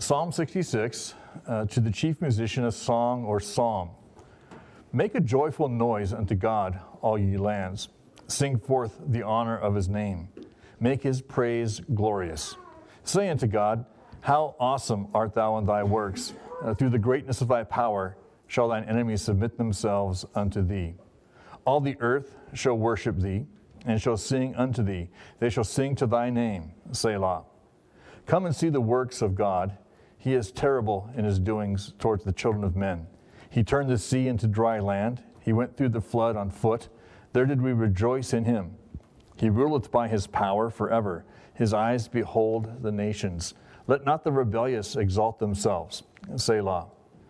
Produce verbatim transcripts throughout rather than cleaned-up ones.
Psalm sixty-six, uh, to the chief musician, a song or psalm. Make a joyful noise unto God, all ye lands. Sing forth the honor of his name. Make his praise glorious. Say unto God, how awesome art thou in thy works. Uh, through the greatness of thy power shall thine enemies submit themselves unto thee. All the earth shall worship thee, and shall sing unto thee. They shall sing to thy name, Selah. Come and see the works of God. He is terrible in his doings towards the children of men. He turned the sea into dry land. He went through the flood on foot. There did we rejoice in him. He ruleth by his power forever. His eyes behold the nations. Let not the rebellious exalt themselves. Selah.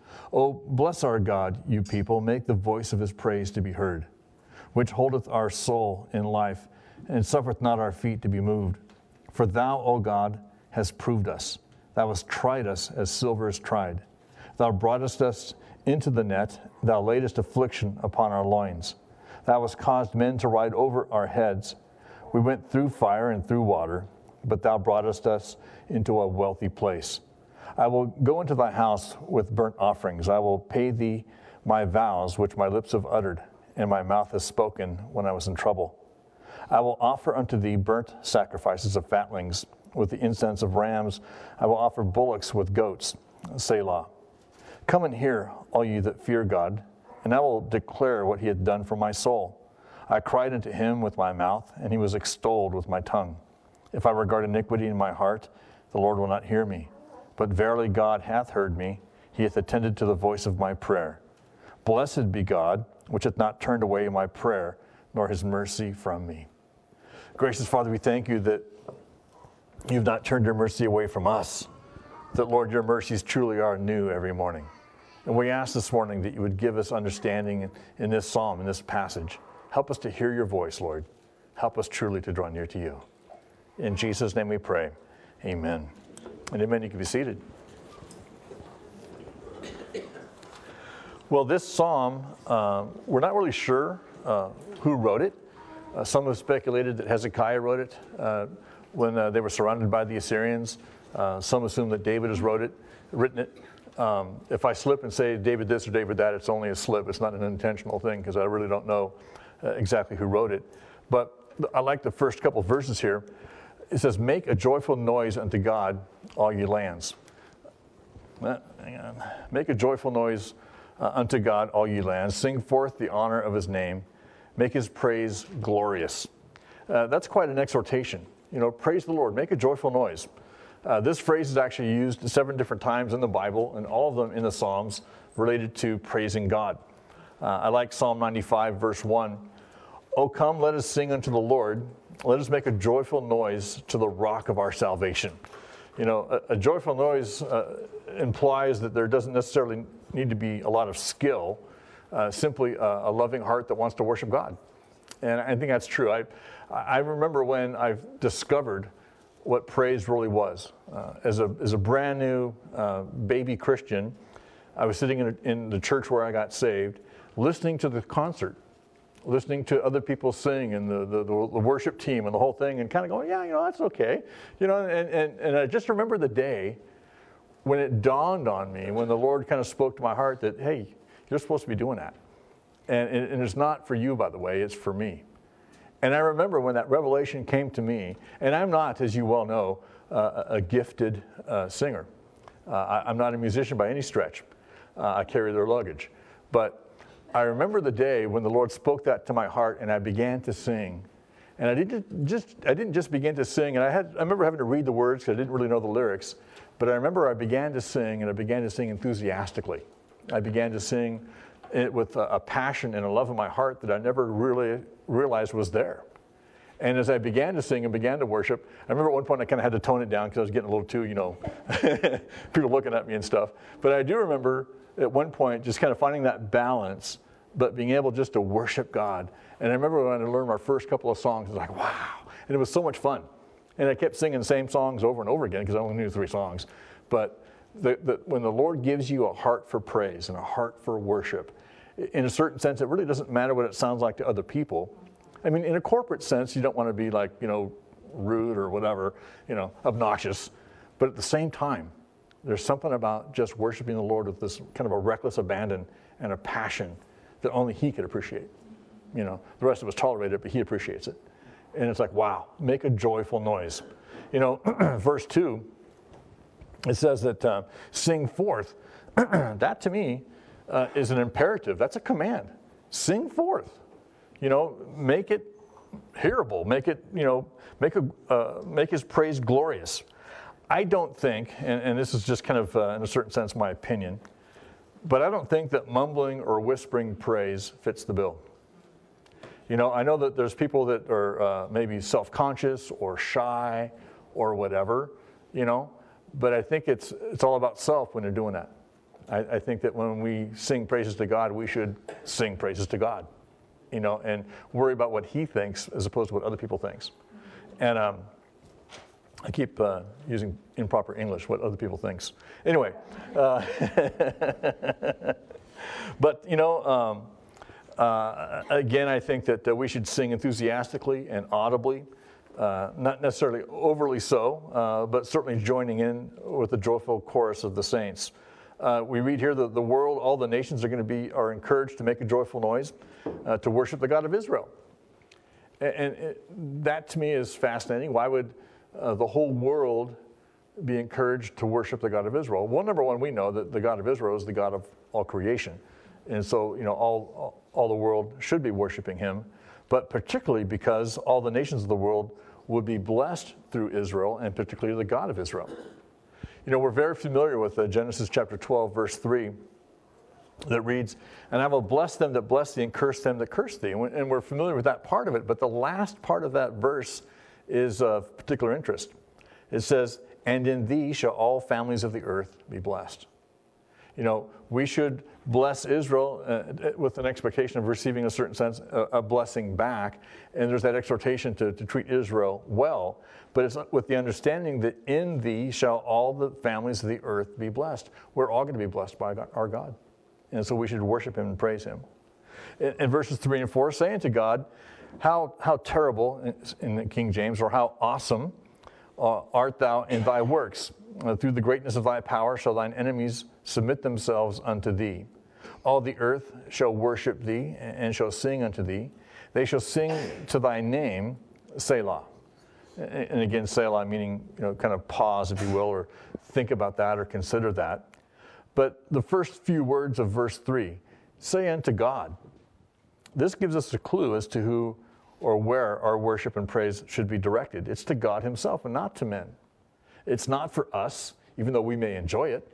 O bless our God, you people. Make the voice of his praise to be heard, which holdeth our soul in life, and suffereth not our feet to be moved. For thou, O God, hast proved us. Thou hast tried us as silver is tried. Thou broughtest us into the net. Thou laidest affliction upon our loins. Thou hast caused men to ride over our heads. We went through fire and through water, but thou broughtest us into a wealthy place. I will go into thy house with burnt offerings. I will pay thee my vows which my lips have uttered, and my mouth has spoken when I was in trouble. I will offer unto thee burnt sacrifices of fatlings. With the incense of rams, I will offer bullocks with goats. Selah. Come and hear, all ye that fear God, and I will declare what he hath done for my soul. I cried unto him with my mouth, and he was extolled with my tongue. If I regard iniquity in my heart, the Lord will not hear me. But verily God hath heard me. He hath attended to the voice of my prayer. Blessed be God, which hath not turned away my prayer, nor his mercy from me. Gracious Father, we thank you that you've not turned your mercy away from us, that, Lord, your mercies truly are new every morning. And we ask this morning that you would give us understanding in, in this psalm, in this passage. Help us to hear your voice, Lord. Help us truly to draw near to you. In Jesus' name we pray, amen. And amen, you can be seated. Well, this psalm, uh, we're not really sure uh, who wrote it. Uh, some have speculated that Hezekiah wrote it uh, when uh, they were surrounded by the Assyrians. Uh, some assume that David has wrote it, written it. Um, if I slip and say David this or David that, it's only a slip. It's not an intentional thing because I really don't know uh, exactly who wrote it. But I like the first couple of verses here. It says, make a joyful noise unto God, all ye lands. Uh, hang on. Make a joyful noise uh, unto God, all ye lands. Sing forth the honor of his name. Make his praise glorious. Uh, that's quite an exhortation. You know, praise the Lord, make a joyful noise. Uh, this phrase is actually used seven different times in the Bible, and all of them in the Psalms related to praising God. Uh, I like Psalm ninety-five, verse one. O come, let us sing unto the Lord. Let us make a joyful noise to the rock of our salvation. You know, a, a joyful noise uh, implies that there doesn't necessarily need to be a lot of skill, uh, simply a, a loving heart that wants to worship God. And I think that's true. I, I remember when I've discovered what praise really was. Uh, as a as a brand new uh, baby Christian, I was sitting in, a, in the church where I got saved, listening to the concert, listening to other people sing and the, the, the worship team and the whole thing, and kind of going, yeah, you know, that's okay. You know, and, and, and I just remember the day when it dawned on me, when the Lord kind of spoke to my heart that, hey, you're supposed to be doing that. And, and it's not for you, by the way, it's for me. And I remember when that revelation came to me, and I'm not, as you well know, uh, a gifted uh, singer. Uh, I, I'm not a musician by any stretch. Uh, I carry their luggage. But I remember the day when the Lord spoke that to my heart, and I began to sing. And I didn't just I didn't just begin to sing, and I had I remember having to read the words because I didn't really know the lyrics. But I remember I began to sing, and I began to sing enthusiastically. I began to sing it with a, a passion and a love in my heart that I never really realized was there. And as I began to sing and began to worship, I remember at one point I kind of had to tone it down because I was getting a little too, you know, people looking at me and stuff. But I do remember at one point just kind of finding that balance, but being able just to worship God. And I remember when I learned my first couple of songs, I was like, wow. And it was so much fun. And I kept singing the same songs over and over again because I only knew three songs. But the, the, when the Lord gives you a heart for praise and a heart for worship, in a certain sense, it really doesn't matter what it sounds like to other people. I mean, in a corporate sense, you don't want to be like, you know, rude or whatever, you know, obnoxious. But at the same time, There's something about just worshiping the Lord with this kind of a reckless abandon and a passion that only he could appreciate. You know, the rest of us tolerate it, but he appreciates it. And it's like, wow, make a joyful noise. You know, verse two, it says that uh, sing forth. That to me uh, is an imperative. That's a command. Sing forth. You know, make it hearable. Make it, you know, make a uh, make his praise glorious. I don't think, and, and this is just kind of, uh, in a certain sense, my opinion, but I don't think that mumbling or whispering praise fits the bill. You know, I know that there's people that are uh, maybe self-conscious or shy or whatever, you know, but I think it's it's all about self when they're doing that. I, I think that when we sing praises to God, we should sing praises to God, you know, and worry about what he thinks as opposed to what other people thinks. And um, I keep uh, using improper English, what other people thinks. Anyway, uh, but, you know, um, uh, again, I think that uh, we should sing enthusiastically and audibly, uh, not necessarily overly so, uh, but certainly joining in with the joyful chorus of the saints. Uh, we read here that the world, all the nations are going to be, are encouraged to make a joyful noise, uh, to worship the God of Israel. And, and it, that to me is fascinating. Why would Uh, the whole world be encouraged to worship the God of Israel? Well, number one, we know that the God of Israel is the God of all creation. And so, you know, all, all, all the world should be worshiping him, but particularly because all the nations of the world would be blessed through Israel, and particularly the God of Israel. You know, we're very familiar with uh, Genesis chapter twelve, verse three, that reads, "And I will bless them that bless thee, and curse them that curse thee." And we're familiar with that part of it, but the last part of that verse is of particular interest. It says, "And in thee shall all families of the earth be blessed." You know, we should bless Israel uh, with an expectation of receiving, a certain sense, a, a blessing back. And there's that exhortation to, to treat Israel well. But it's with the understanding that in thee shall all the families of the earth be blessed. We're all going to be blessed by our God. And so we should worship him and praise him. In, in verses three and four, saying to God, How how terrible, in the King James, or how awesome uh, art thou in thy works. Uh, through the greatness of thy power shall thine enemies submit themselves unto thee. All the earth shall worship thee and shall sing unto thee. They shall sing to thy name, Selah. And again, Selah meaning, you know, kind of pause, if you will, or think about that or consider that. But the first few words of verse three, say unto God. This gives us a clue as to who or where our worship and praise should be directed. It's to God himself and not to men. It's not for us, even though we may enjoy it.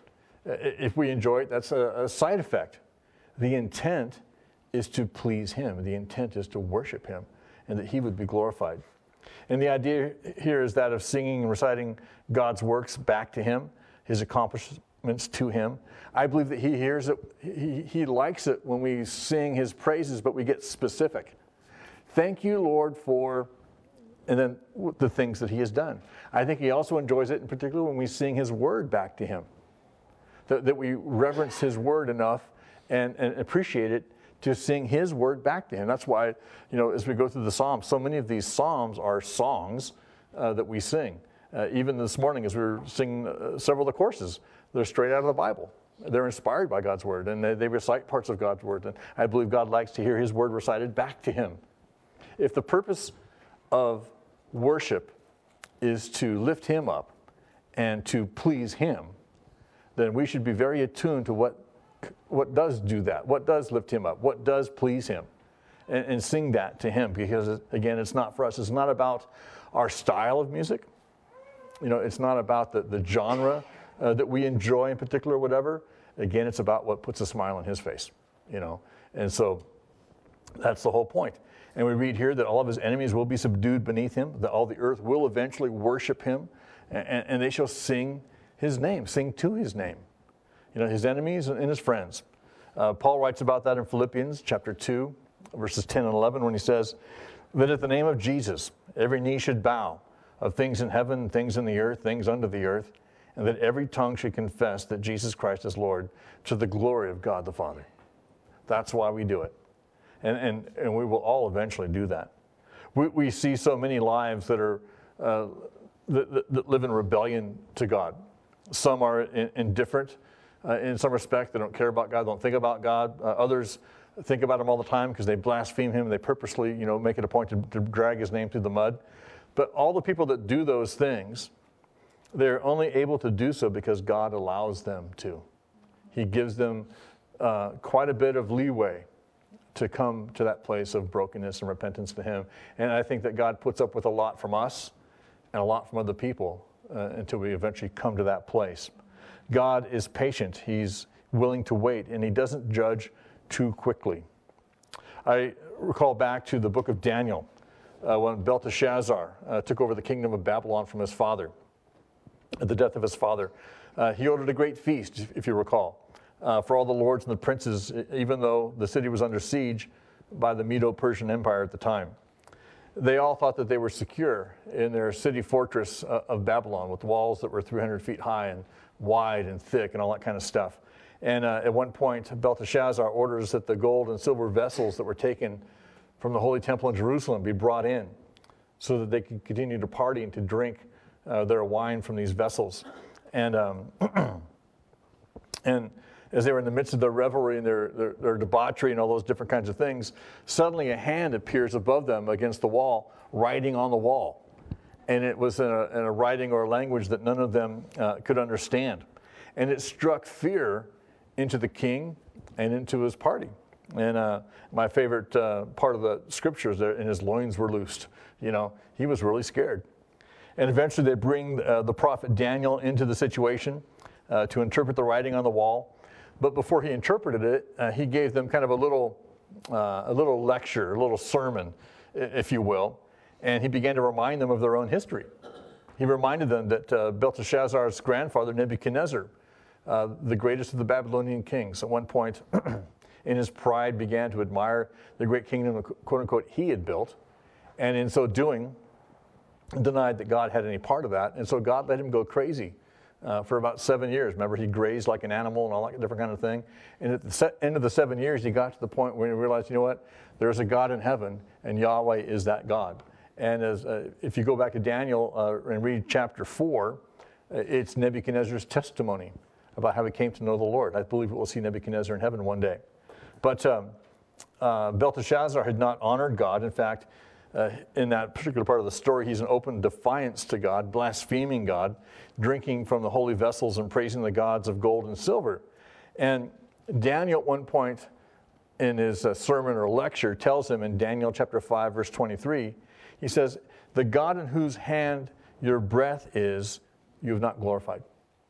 If we enjoy it, that's a, a side effect. The intent is to please him. The intent is to worship him and that he would be glorified. And the idea here is that of singing and reciting God's works back to him, his accomplishments to him. I believe that he hears it, he, he likes it when we sing his praises, but we get specific. Thank you, Lord, for, and then the things that he has done. I think he also enjoys it in particular when we sing his word back to him. That, that we reverence his word enough and, and appreciate it to sing his word back to him. That's why, you know, as we go through the Psalms, so many of these Psalms are songs uh, that we sing. Uh, even this morning as we were singing uh, several of the courses, they're straight out of the Bible. They're inspired by God's word, and they, they recite parts of God's word. And I believe God likes to hear his word recited back to him. If the purpose of worship is to lift him up and to please him, then we should be very attuned to what, what does do that, what does lift him up, what does please him, and, and sing that to him. Because, again, it's not for us. It's not about our style of music. You know, it's not about the, the genre uh, that we enjoy in particular or whatever. Again, it's about what puts a smile on his face, you know. And so that's the whole point. And we read here that all of his enemies will be subdued beneath him, that all the earth will eventually worship him, and, and they shall sing his name, sing to his name. You know, his enemies and his friends. Uh, Paul writes about that in Philippians chapter two, verses ten and eleven, when he says, that at the name of Jesus, every knee should bow, of things in heaven, things in the earth, things under the earth, and that every tongue should confess that Jesus Christ is Lord, to the glory of God the Father. That's why we do it. And, and, and we will all eventually do that. We, we see so many lives that are uh, that, that live in rebellion to God. some are in, indifferent uh, in some respect. They don't care about God, don't think about God. Uh, others think about him all the time because they blaspheme him. They purposely, you know, make it a point to, to drag his name through the mud. But all the people that do those things, they're only able to do so because God allows them to. He gives them uh, quite a bit of leeway to come to that place of brokenness and repentance to him. And I think that God puts up with a lot from us and a lot from other people uh, until we eventually come to that place. God is patient. He's willing to wait, and he doesn't judge too quickly. I recall back to the book of Daniel uh, when Belteshazzar uh, took over the kingdom of Babylon from his father. At the death of his father, uh, he ordered a great feast, if you recall, uh, for all the lords and the princes, even though the city was under siege by the Medo-Persian Empire at the time. They all thought that they were secure in their city fortress uh, of Babylon with walls that were three hundred feet high and wide and thick and all that kind of stuff. And uh, at one point, Belteshazzar orders that the gold and silver vessels that were taken from the Holy Temple in Jerusalem be brought in so that they could continue to party and to drink uh, their wine from these vessels. And um, and as they were in the midst of their revelry and their, their, their debauchery and all those different kinds of things, suddenly a hand appears above them against the wall, writing on the wall. And it was in a, in a writing or a language that none of them uh, could understand. And it struck fear into the king and into his party. And uh, my favorite uh, part of the scriptures there, and his loins were loosed. You know, he was really scared. And eventually they bring uh, the prophet Daniel into the situation uh, to interpret the writing on the wall. But before he interpreted it, uh, he gave them kind of a little, uh, a little lecture, a little sermon, if you will. And he began to remind them of their own history. He reminded them that uh, Belteshazzar's grandfather, Nebuchadnezzar, uh, the greatest of the Babylonian kings, at one point in his pride began to admire the great kingdom, quote unquote, he had built. And in so doing, denied that God had any part of that. And so God let him go crazy uh, for about seven years. Remember, he grazed like an animal and all that different kind of thing. And at the se- end of the seven years, he got to the point where he realized, you know what, there's a God in heaven, and Yahweh is that God. And as uh, if you go back to Daniel uh, and read chapter four, uh, it's Nebuchadnezzar's testimony about how he came to know the Lord. I believe we'll see Nebuchadnezzar in heaven one day. But um, uh, Belteshazzar had not honored God. In fact, uh, in that particular part of the story, he's in open defiance to God, blaspheming God, drinking from the holy vessels and praising the gods of gold and silver. And Daniel at one point in his uh, sermon or lecture tells him in Daniel chapter five, verse twenty-three, he says, "The God in whose hand your breath is, you have not glorified."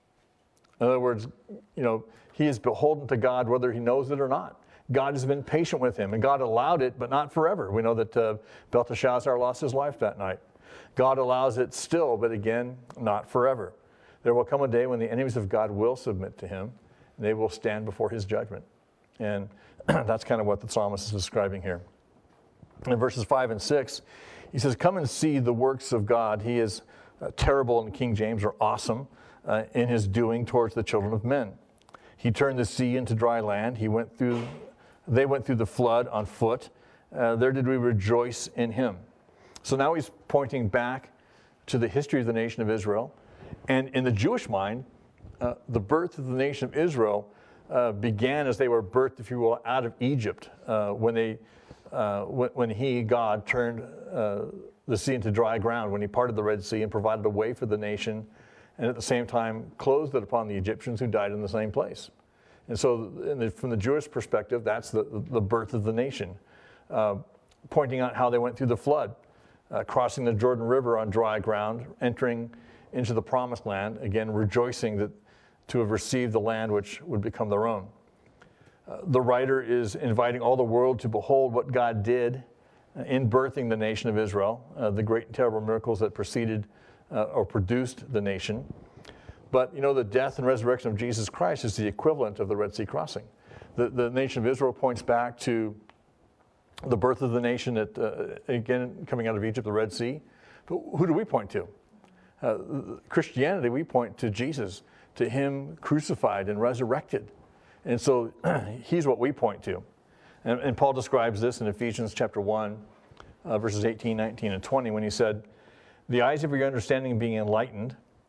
In other words, you know, he is beholden to God whether he knows it or not. God has been patient with him, and God allowed it, but not forever. We know that uh, Belteshazzar lost his life that night. God allows it still, but again, not forever. There will come a day when the enemies of God will submit to him, and they will stand before his judgment. And that's kind of what the psalmist is describing here. In verses five and six, he says, "Come and see the works of God. He is uh, terrible," in King James, or awesome, uh, in his doing towards the children of men. He turned the sea into dry land. He went through, they went through the flood on foot. Uh, there did we rejoice in him. So now he's pointing back to the history of the nation of Israel. And in the Jewish mind, uh, the birth of the nation of Israel uh, began as they were birthed, if you will, out of Egypt, uh, when they, uh, when, when he, God, turned uh, the sea into dry ground, when he parted the Red Sea and provided a way for the nation, and at the same time closed it upon the Egyptians who died in the same place. And so in the, from the Jewish perspective, that's the, the birth of the nation, uh, pointing out how they went through the flood, uh, crossing the Jordan River on dry ground, entering into the promised land, again rejoicing that to have received the land which would become their own. Uh, the writer is inviting all the world to behold what God did in birthing the nation of Israel, uh, the great and terrible miracles that preceded uh, or produced the nation. But, you know, the death and resurrection of Jesus Christ is the equivalent of the Red Sea crossing. The, the nation of Israel points back to the birth of the nation, at, uh, again, coming out of Egypt, the Red Sea. But who do we point to? Uh, Christianity, we point to Jesus, to him crucified and resurrected. And so he's what we point to. And, and Paul describes this in Ephesians chapter one, uh, verses eighteen, nineteen, and twenty, when he said, "The eyes of your understanding being enlightened,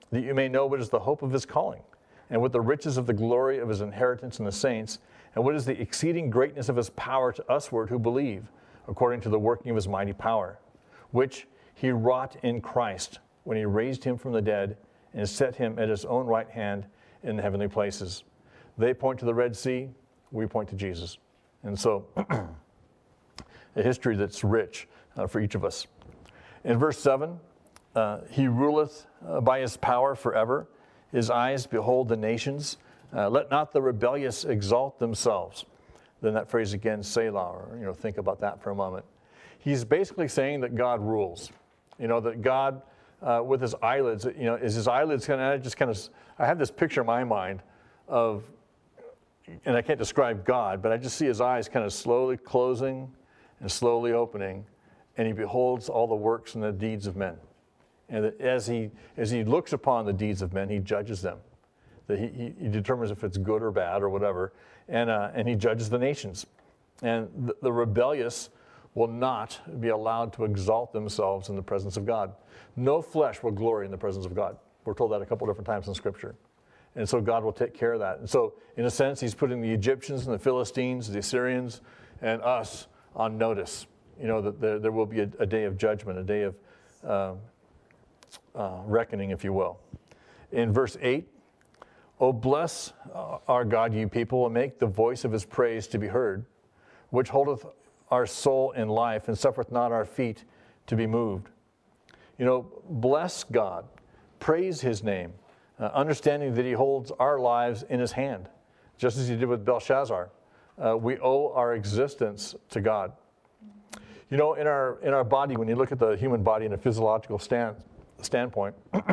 that you may know what is the hope of his calling, and what the riches of the glory of his inheritance in the saints, and what is the exceeding greatness of his power to usward who believe, according to the working of his mighty power, which he wrought in Christ when he raised him from the dead and set him at his own right hand in the heavenly places. They point to the Red Sea, we point to Jesus. And so, a history that's rich uh, for each of us. In verse seven, uh, he ruleth uh, by his power forever. His eyes behold the nations. Uh, let not the rebellious exalt themselves. Then that phrase again, Selah, or, you know, think about that for a moment. He's basically saying that God rules. You know, that God, uh, with his eyelids, you know, is his eyelids kind of, just kind of, I have this picture in my mind of, and I can't describe God, but I just see his eyes kind of slowly closing and slowly opening, and he beholds all the works and the deeds of men. And that as he as he looks upon the deeds of men, he judges them. That he, he, he determines if it's good or bad or whatever, and uh, and he judges the nations. And the, the rebellious will not be allowed to exalt themselves in the presence of God. No flesh will glory in the presence of God. We're told that a couple different times in Scripture. And so God will take care of that. And so, in a sense, he's putting the Egyptians and the Philistines, the Assyrians, and us on notice. You know, that there, there will be a, a day of judgment, a day of uh, uh, reckoning, if you will. In verse eight, O bless our God, ye people, and make the voice of his praise to be heard, which holdeth our soul in life, and suffereth not our feet to be moved. You know, bless God, praise his name, uh, understanding that he holds our lives in his hand, just as he did with Belshazzar. Uh, we owe our existence to God. You know, in our in our body, when you look at the human body in a physiological stand, standpoint,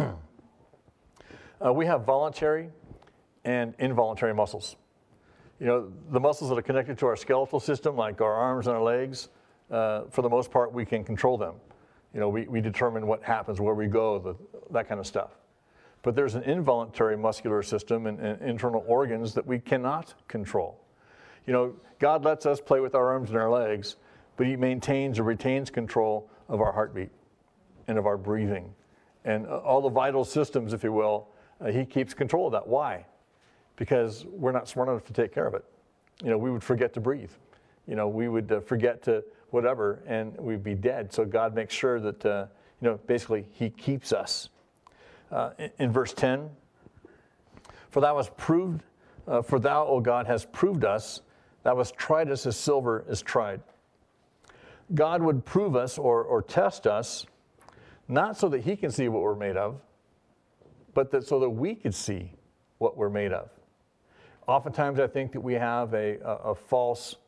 uh, we have voluntary and involuntary muscles. You know, the muscles that are connected to our skeletal system, like our arms and our legs, uh, for the most part, we can control them. You know, we, we determine what happens, where we go, the, that kind of stuff. But there's an involuntary muscular system and, and internal organs that we cannot control. You know, God lets us play with our arms and our legs, but he maintains or retains control of our heartbeat and of our breathing. And all the vital systems, if you will, uh, he keeps control of that. Why? Because we're not smart enough to take care of it. You know, we would forget to breathe. You know, we would uh, forget to whatever, and we'd be dead. So God makes sure that, uh, you know, basically he keeps us. Uh, in, in verse ten, for thou hast proved, uh, for thou, O God, hast proved us, thou hast tried us as silver is tried. God would prove us or, or test us, not so that he can see what we're made of, but that so that we could see what we're made of. Oftentimes I think that we have a, a, a false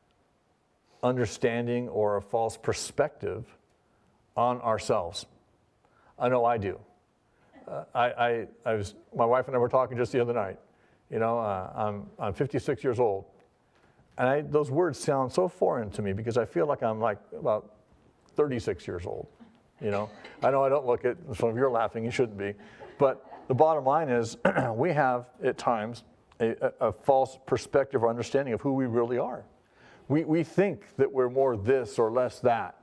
understanding or a false perspective on ourselves. I know I do. Uh, I, I, I was, my wife and I were talking just the other night. You know, uh, I'm, I'm fifty-six years old. And I, those words sound so foreign to me because I feel like I'm like about thirty-six years old. You know, I know I don't look it. Some of you are laughing. You shouldn't be. But the bottom line is we have at times a, a, a false perspective or understanding of who we really are. We, we think that we're more this or less that.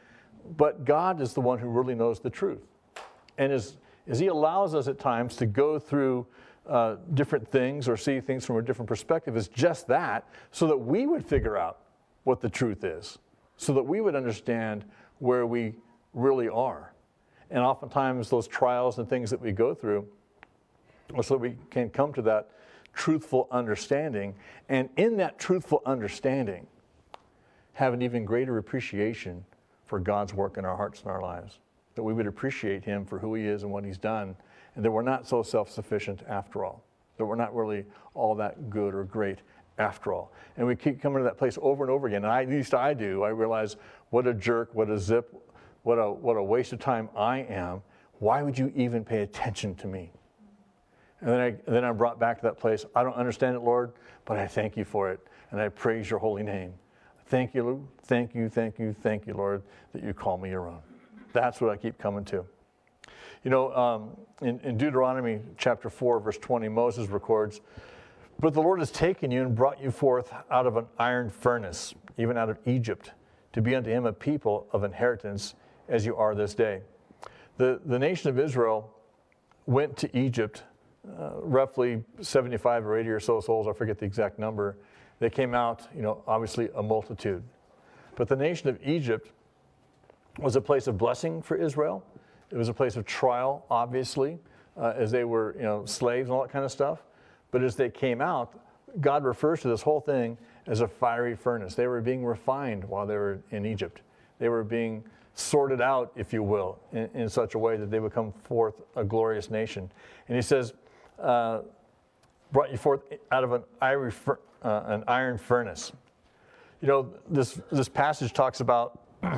But God is the one who really knows the truth. And as, as he allows us at times to go through uh, different things or see things from a different perspective, is just that, so that we would figure out what the truth is, so that we would understand where we really are. And oftentimes those trials and things that we go through, so that we can come to that truthful understanding, and in that truthful understanding, have an even greater appreciation for God's work in our hearts and our lives. That we would appreciate him for who he is and what he's done, and that we're not so self-sufficient after all. That we're not really all that good or great after all. And we keep coming to that place over and over again. And I, at least I do. I realize what a jerk, what a zip, what a what a waste of time I am. Why would you even pay attention to me? And then I and then I'm brought back to that place. I don't understand it, Lord, but I thank you for it, and I praise your holy name. Thank you, Lord. Thank you, thank you, thank you, Lord, that you call me your own. That's what I keep coming to. You know, um, in, in Deuteronomy chapter four, verse twenty, Moses records, "But the Lord has taken you and brought you forth out of an iron furnace, even out of Egypt, to be unto him a people of inheritance, as you are this day." The, the nation of Israel went to Egypt, uh, roughly seventy-five or eighty or so souls, I forget the exact number. They came out, you know, obviously a multitude. But the nation of Egypt was a place of blessing for Israel. It was a place of trial, obviously, uh, as they were, you know, slaves and all that kind of stuff. But as they came out, God refers to this whole thing as a fiery furnace. They were being refined while they were in Egypt. They were being sorted out, if you will, in, in such a way that they would come forth a glorious nation. And he says, uh, brought you forth out of an iron, uh, an iron furnace. You know, this, this passage talks about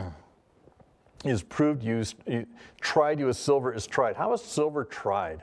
is proved used, tried you as silver is tried. How is silver tried?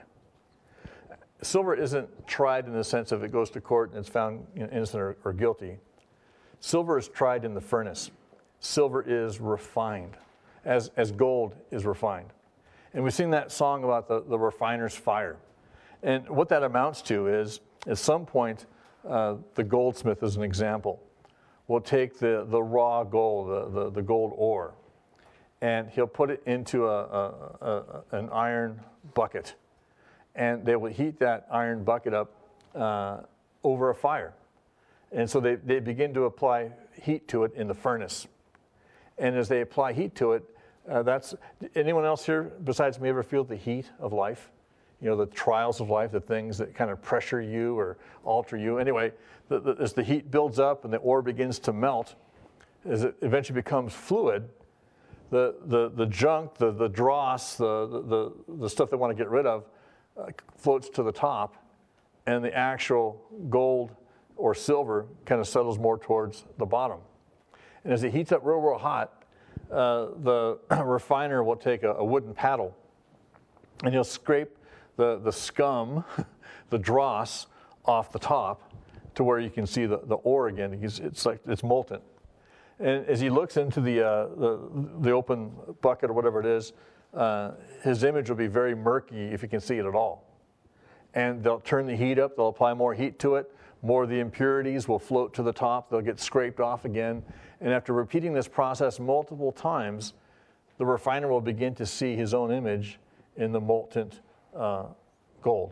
Silver isn't tried in the sense of it goes to court and it's found, you know, innocent or, or guilty. Silver is tried in the furnace. Silver is refined, as, as gold is refined. And we've seen that song about the, the refiner's fire. And what that amounts to is, at some point, uh, the goldsmith, as an example, will take the, the raw gold, the, the, the gold ore, and he'll put it into a, a, a, an iron bucket. And they will heat that iron bucket up uh, over a fire. And so they, they begin to apply heat to it in the furnace. And as they apply heat to it, uh, that's, anyone else here besides me ever feel the heat of life? You know, the trials of life, the things that kind of pressure you or alter you. Anyway, the, the, as the heat builds up and the ore begins to melt, as it eventually becomes fluid, the, the, the junk, the, the dross, the, the, the stuff they want to get rid of, Uh, floats to the top, and the actual gold or silver kind of settles more towards the bottom. And as it heats up real, real hot, uh, the refiner will take a, a wooden paddle, and he'll scrape the, the scum, the dross, off the top to where you can see the, the ore again. He's, it's like it's molten. And as he looks into the, uh, the, the open bucket or whatever it is, Uh, his image will be very murky if you can see it at all. And they'll turn the heat up, they'll apply more heat to it, more of the impurities will float to the top, they'll get scraped off again. And after repeating this process multiple times, the refiner will begin to see his own image in the molten uh, gold.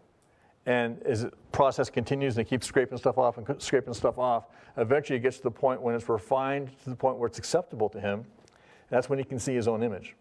And as the process continues, they keep scraping stuff off and scraping stuff off, eventually it gets to the point when it's refined to the point where it's acceptable to him. That's when he can see his own image.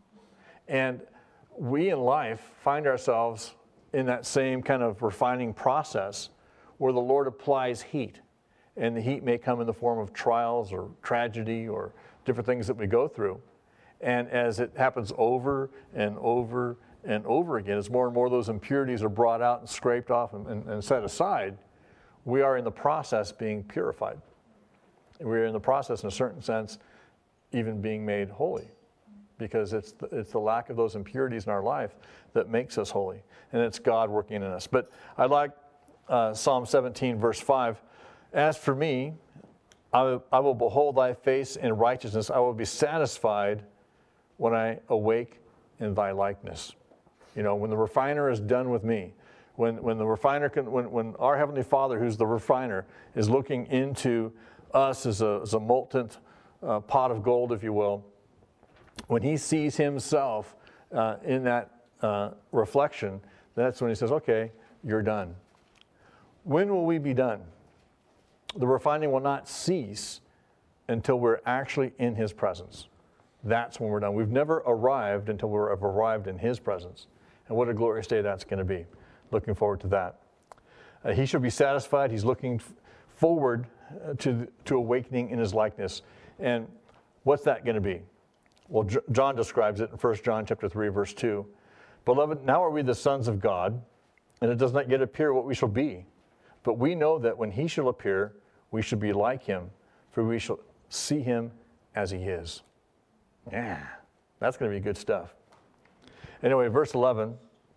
And we in life find ourselves in that same kind of refining process where the Lord applies heat. And the heat may come in the form of trials or tragedy or different things that we go through. And as it happens over and over and over again, as more and more of those impurities are brought out and scraped off and, and, and set aside, we are in the process being purified. We're in the process, in a certain sense, even being made holy. Because it's the, it's the lack of those impurities in our life that makes us holy. And it's God working in us. But I like uh, Psalm seventeen, verse five. As for me, I will, I will behold thy face in righteousness. I will be satisfied when I awake in thy likeness. You know, when the refiner is done with me, when, when the refiner can, when, when our Heavenly Father, who's the refiner, is looking into us as a, as a molten uh, pot of gold, if you will, when he sees himself uh, in that uh, reflection, that's when he says, okay, you're done. When will we be done? The refining will not cease until we're actually in his presence. That's when we're done. We've never arrived until we're arrived in his presence. And what a glorious day that's going to be. Looking forward to that. Uh, he shall be satisfied. He's looking f- forward uh, to, to awakening in his likeness. And what's that going to be? Well, John describes it in First John chapter three, verse two. Beloved, now are we the sons of God, and it does not yet appear what we shall be. But we know that when he shall appear, we shall be like him, for we shall see him as he is. Yeah, that's going to be good stuff. Anyway, verse eleven.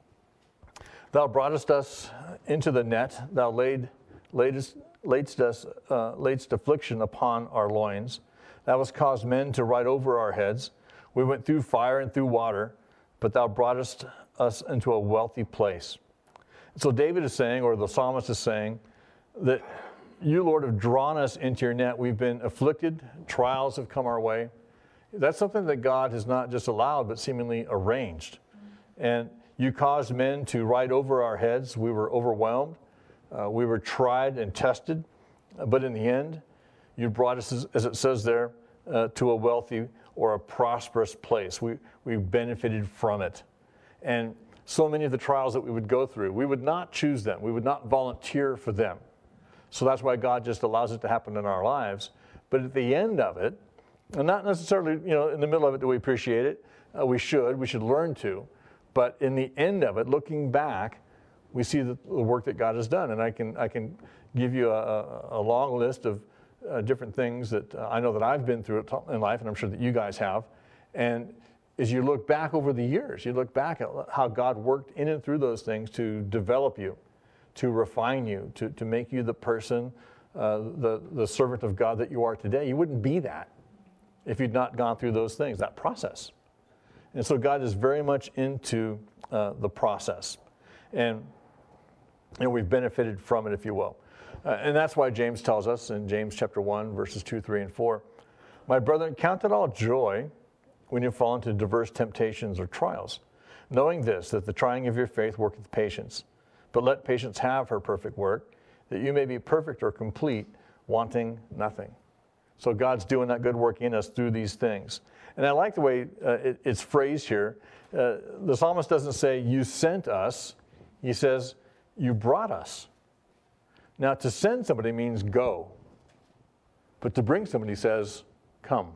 Thou broughtest us into the net, thou laid, laidest, laidst us, uh, laidst affliction upon our loins. Thou hast caused men to ride over our heads. We went through fire and through water, but thou broughtest us into a wealthy place. So David is saying, or the psalmist is saying, that you, Lord, have drawn us into your net. We've been afflicted. Trials have come our way. That's something that God has not just allowed, but seemingly arranged. And You caused men to ride over our heads. We were overwhelmed. Uh, we were tried and tested. But in the end, you brought us, as, as it says there, uh, to a wealthy or a prosperous place. We, we benefited from it. And so many of the trials that we would go through, we would not choose them. We would not volunteer for them. So that's why God just allows it to happen in our lives. But at the end of it, and not necessarily, you know, in the middle of it do we appreciate it. Uh, we should. We should learn to. But in the end of it, looking back, we see the, the work that God has done. And I can I can give you a, a long list of uh, different things that uh, I know that I've been through in life, and I'm sure that you guys have. And as you look back over the years, you look back at how God worked in and through those things to develop you, to refine you, to, to make you the person, uh, the, the servant of God that you are today. You wouldn't be that if you'd not gone through those things, that process. And so God is very much into uh, the process. And, and we've benefited from it, if you will. Uh, and that's why James tells us in James chapter one, verses two, three, and four, "My brethren, count it all joy when you fall into diverse temptations or trials, knowing this, that the trying of your faith worketh patience. But let patience have her perfect work, that you may be perfect or complete, wanting nothing." So God's doing that good work in us through these things. And I like the way uh, it, it's phrased here. Uh, the psalmist doesn't say, "You sent us." He says, "You brought us." Now, to send somebody means go. But to bring somebody says, "Come."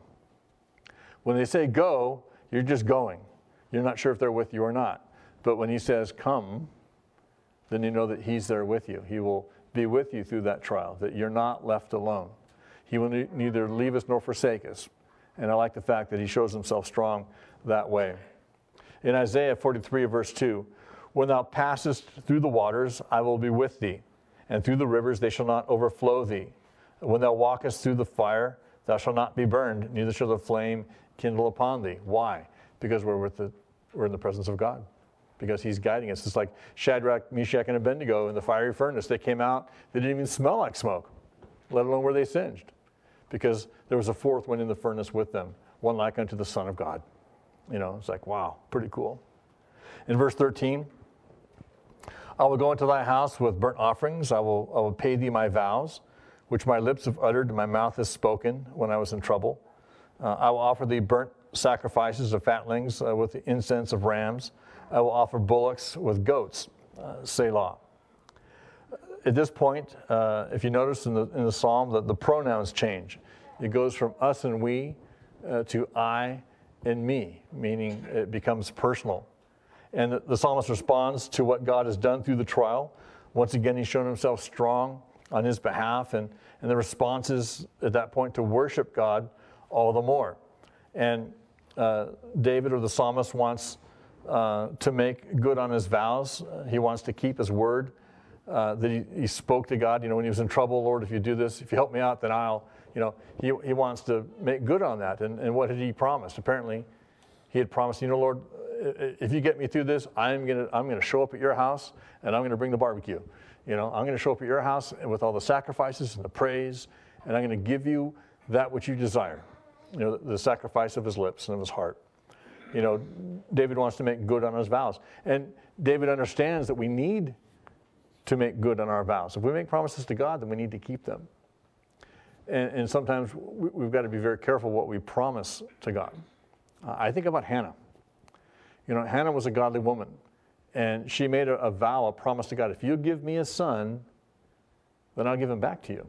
When they say go, you're just going. You're not sure if they're with you or not. But when he says, "Come," then you know that he's there with you. He will be with you through that trial, that you're not left alone. He will ne- neither leave us nor forsake us. And I like the fact that he shows himself strong that way. In Isaiah forty-three, verse two, "When thou passest through the waters, I will be with thee, and through the rivers they shall not overflow thee. When thou walkest through the fire, thou shalt not be burned, neither shall the flame kindle upon thee." Why? Because we're with the we're in the presence of God. Because he's guiding us. It's like Shadrach, Meshach, and Abednego in the fiery furnace. They came out, they didn't even smell like smoke, let alone were they singed. Because there was a fourth one in the furnace with them, one like unto the Son of God. You know, it's like, wow, pretty cool. In verse thirteen, "I will go into thy house with burnt offerings. I will, I will pay thee my vows, which my lips have uttered and my mouth has spoken when I was in trouble. Uh, I will offer thee burnt sacrifices of fatlings uh, with the incense of rams. I will offer bullocks with goats." Uh, Selah. At this point, uh, if you notice in the, in the psalm, that the pronouns change. It goes from us and we uh, to I and me, meaning it becomes personal. And the, the psalmist responds to what God has done through the trial. Once again, he's shown himself strong on his behalf, and, and the response is at that point to worship God all the more. And uh, David, or the psalmist, wants uh, to make good on his vows. Uh, he wants to keep his word uh, that he, he spoke to God. You know, when he was in trouble, "Lord, if you do this, if you help me out, then I'll," you know, he, he wants to make good on that. And, and what had he promised? Apparently, he had promised, "You know, Lord, if you get me through this, I'm gonna I'm gonna show up at your house, and I'm gonna bring the barbecue. You know, I'm gonna show up at your house with all the sacrifices and the praise, and I'm gonna give you that which you desire." You know, the sacrifice of his lips and of his heart. You know, David wants to make good on his vows. And David understands that we need to make good on our vows. If we make promises to God, then we need to keep them. And, and sometimes we, we've got to be very careful what we promise to God. Uh, I think about Hannah. You know, Hannah was a godly woman. And she made a, a vow, a promise to God. "If you give me a son, then I'll give him back to you."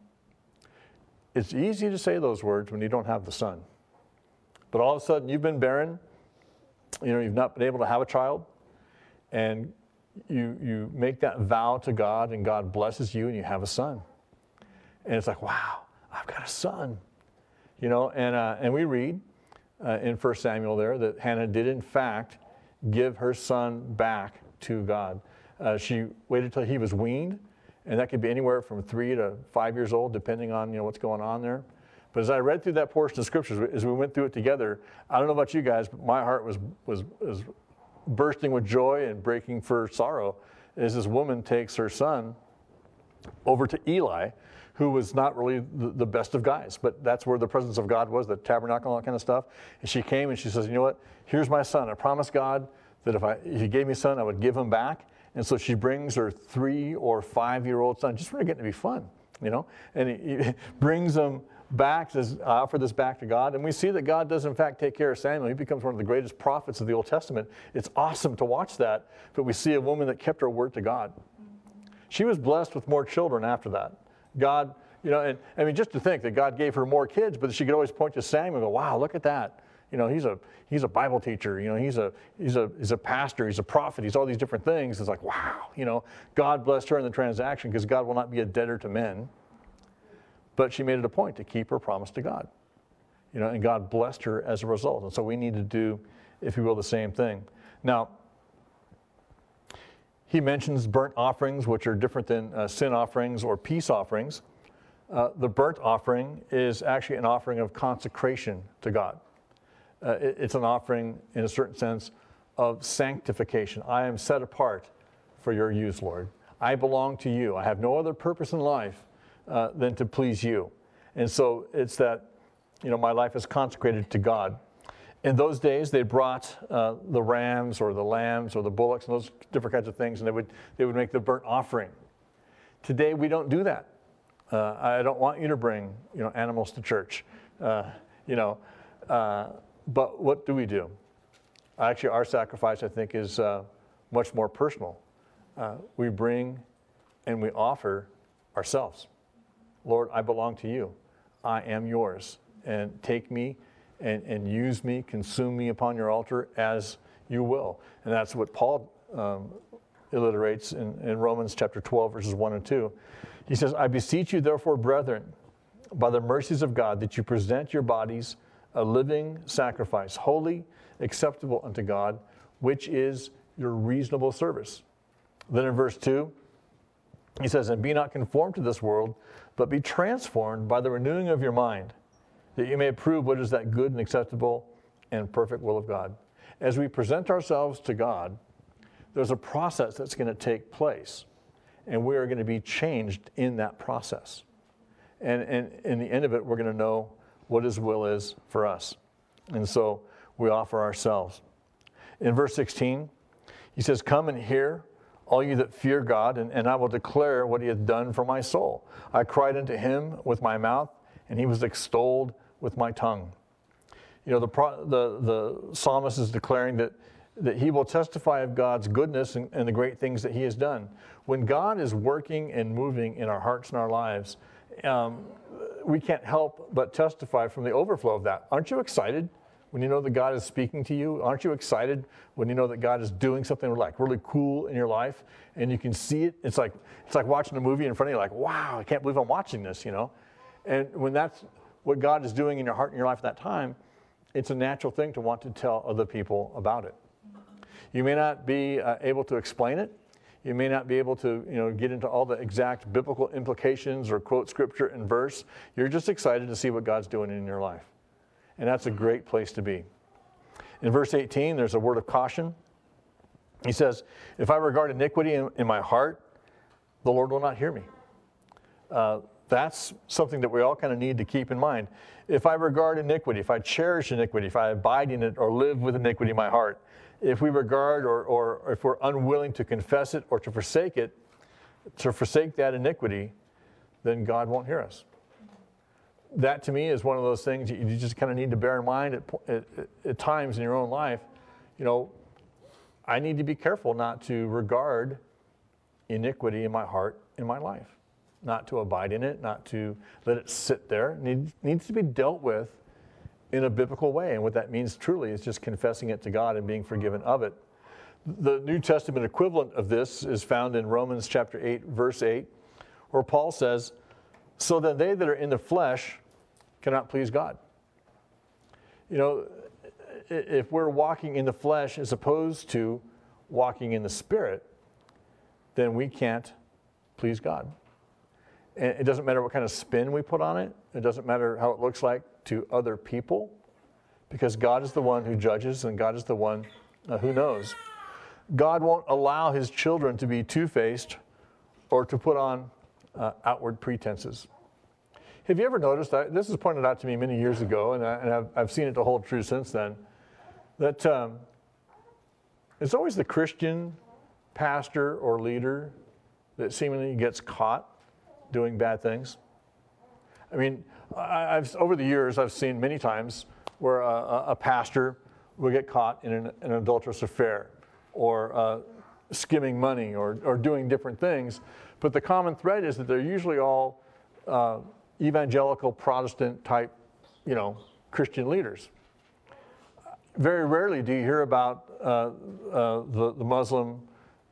It's easy to say those words when you don't have the son. But all of a sudden, you've been barren. You know, you've not been able to have a child. And you you make that vow to God, and God blesses you, and you have a son. And it's like, wow, I've got a son. You know, and uh, and we read uh, in First Samuel there that Hannah did, in fact, give her son back to God. Uh, she waited till he was weaned, and that could be anywhere from three to five years old, depending on, you know, what's going on there. But as I read through that portion of Scriptures, as we went through it together, I don't know about you guys, but my heart was was was bursting with joy and breaking for sorrow as this woman takes her son over to Eli, who was not really the, the best of guys, but that's where the presence of God was, the tabernacle, all that kind of stuff. And she came and she says, "You know what? Here's my son. I promised God that if, I, if he gave me a son, I would give him back. And so she brings her three or five-year-old son, just for getting to be fun, you know, and he, he brings them back, says, I offer this back to God. And we see that God does, in fact, take care of Samuel. He becomes one of the greatest prophets of the Old Testament. It's awesome to watch that, but we see a woman that kept her word to God. She was blessed with more children after that. God, you know, and I mean, just to think that God gave her more kids, but she could always point to Samuel and go, wow, look at that. You know, he's a he's a Bible teacher. You know, he's a he's a he's a pastor. He's a prophet. He's all these different things. It's like, wow. You know, God blessed her in the transaction because God will not be a debtor to men. But she made it a point to keep her promise to God. You know, and God blessed her as a result. And so we need to do, if you will, the same thing. Now, he mentions burnt offerings, which are different than uh, sin offerings or peace offerings. Uh, the burnt offering is actually an offering of consecration to God. Uh, it, it's an offering, in a certain sense, of sanctification. I am set apart for your use, Lord. I belong to you. I have no other purpose in life uh, than to please you. And so it's that, you know, my life is consecrated to God. In those days, they brought uh, the rams or the lambs or the bullocks and those different kinds of things, and they would they would make the burnt offering. Today, we don't do that. Uh, I don't want you to bring, you know, animals to church, uh, you know. Uh, but what do we do? Actually, our sacrifice, I think, is uh, much more personal. Uh, we bring and we offer ourselves. Lord, I belong to you. I am yours. And take me and, and use me, consume me upon your altar as you will. And that's what Paul um, alliterates in, in Romans chapter twelve, verses one and two. He says, I beseech you, therefore, brethren, by the mercies of God, that you present your bodies a living sacrifice, holy, acceptable unto God, which is your reasonable service. Then in verse two, he says, and be not conformed to this world, but be transformed by the renewing of your mind, that you may prove what is that good and acceptable and perfect will of God. As we present ourselves to God, there's a process that's going to take place, and we are going to be changed in that process. And, and in the end of it, we're going to know what his will is for us. And so we offer ourselves. In verse sixteen, he says, come and hear, all you that fear God, and, and I will declare what he hath done for my soul. I cried unto him with my mouth, and he was extolled with my tongue. You know, the, the, the psalmist is declaring that, that he will testify of God's goodness and, and the great things that he has done. When God is working and moving in our hearts and our lives, um, we can't help but testify from the overflow of that. Aren't you excited when you know that God is speaking to you? Aren't you excited when you know that God is doing something like really cool in your life and you can see it? It's like it's like watching a movie in front of you, like, wow, I can't believe I'm watching this, you know? And when that's what God is doing in your heart and your life at that time, it's a natural thing to want to tell other people about it. You may not be uh, able to explain it. You may not be able to, you know, get into all the exact biblical implications or quote scripture and verse. You're just excited to see what God's doing in your life. And that's a great place to be. In verse eighteen, there's a word of caution. He says, if I regard iniquity in, in my heart, the Lord will not hear me. Uh, that's something that we all kind of need to keep in mind. If I regard iniquity, if I cherish iniquity, if I abide in it or live with iniquity in my heart, if we regard or, or, or if we're unwilling to confess it or to forsake it, to forsake that iniquity, then God won't hear us. That to me is one of those things you just kind of need to bear in mind at, at, at times in your own life. You know, I need to be careful not to regard iniquity in my heart, in my life, not to abide in it, not to let it sit there. It needs, needs to be dealt with in a biblical way. And what that means truly is just confessing it to God and being forgiven of it. The New Testament equivalent of this is found in Romans chapter eight, verse eight, where Paul says, so that they that are in the flesh cannot please God. You know, if we're walking in the flesh as opposed to walking in the Spirit, then we can't please God. And it doesn't matter what kind of spin we put on it. It doesn't matter how it looks like to other people, because God is the one who judges and God is the one uh, who knows. God won't allow his children to be two-faced or to put on uh, outward pretenses. Have you ever noticed that? This was pointed out to me many years ago, and, I, and I've, I've seen it to hold true since then, that um, it's always the Christian pastor or leader that seemingly gets caught doing bad things. I mean, I, I've over the years I've seen many times where a, a pastor will get caught in an, an adulterous affair, or uh, skimming money, or, or doing different things. But the common thread is that they're usually all uh, evangelical Protestant type, you know, Christian leaders. Very rarely do you hear about uh, uh, the, the Muslim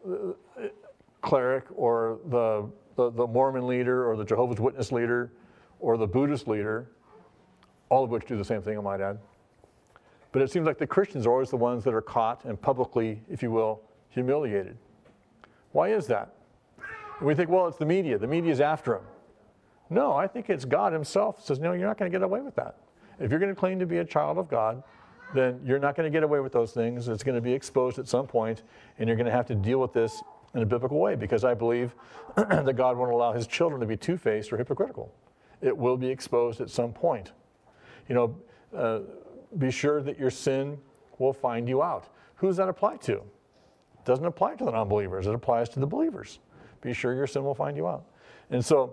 cleric, or the, the, the Mormon leader, or the Jehovah's Witness leader, or the Buddhist leader, all of which do the same thing, I might add. But it seems like the Christians are always the ones that are caught and publicly, if you will, humiliated. Why is that? And we think, well, it's the media. The media's after them. No, I think it's God himself says, no, you're not going to get away with that. If you're going to claim to be a child of God, then you're not going to get away with those things. It's going to be exposed at some point, and you're going to have to deal with this in a biblical way, because I believe that God won't allow his children to be two-faced or hypocritical. It will be exposed at some point. You know, uh, be sure that your sin will find you out. Who does that apply to? It doesn't apply to the non-believers. It applies to the believers. Be sure your sin will find you out. And so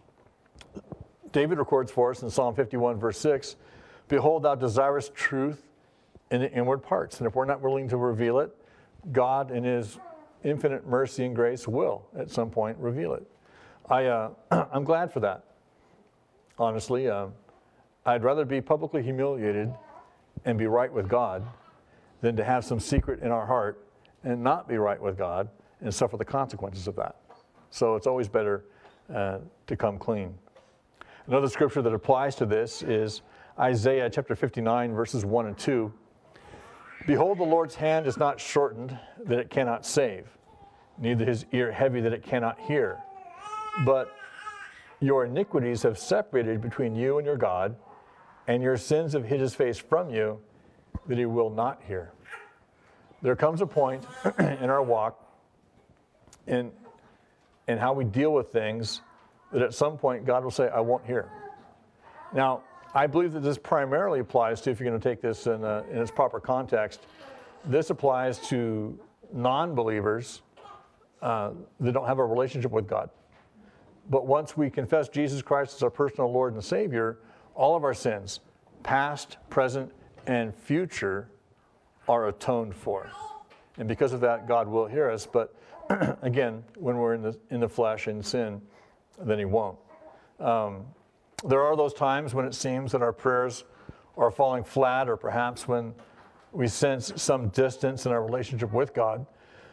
David records for us in Psalm fifty-one, verse six, behold, thou desirest truth in the inward parts. And if we're not willing to reveal it, God in his infinite mercy and grace will at some point reveal it. I, uh, I'm glad for that. Honestly, uh, I'd rather be publicly humiliated and be right with God than to have some secret in our heart and not be right with God and suffer the consequences of that. So it's always better uh, to come clean. Another scripture that applies to this is Isaiah chapter fifty-nine, verses one and two. Behold, the Lord's hand is not shortened that it cannot save, neither his ear heavy that it cannot hear. But your iniquities have separated between you and your God, and your sins have hid his face from you, that he will not hear. There comes a point in our walk, in, in how we deal with things, that at some point God will say, I won't hear. Now, I believe that this primarily applies to, if you're going to take this in, a, in its proper context, this applies to non-believers uh, that don't have a relationship with God. But once we confess Jesus Christ as our personal Lord and Savior, all of our sins, past, present, and future, are atoned for. And because of that, God will hear us. But again, when we're in the, in the flesh and sin, then he won't. Um, there are those times when it seems that our prayers are falling flat, or perhaps when we sense some distance in our relationship with God.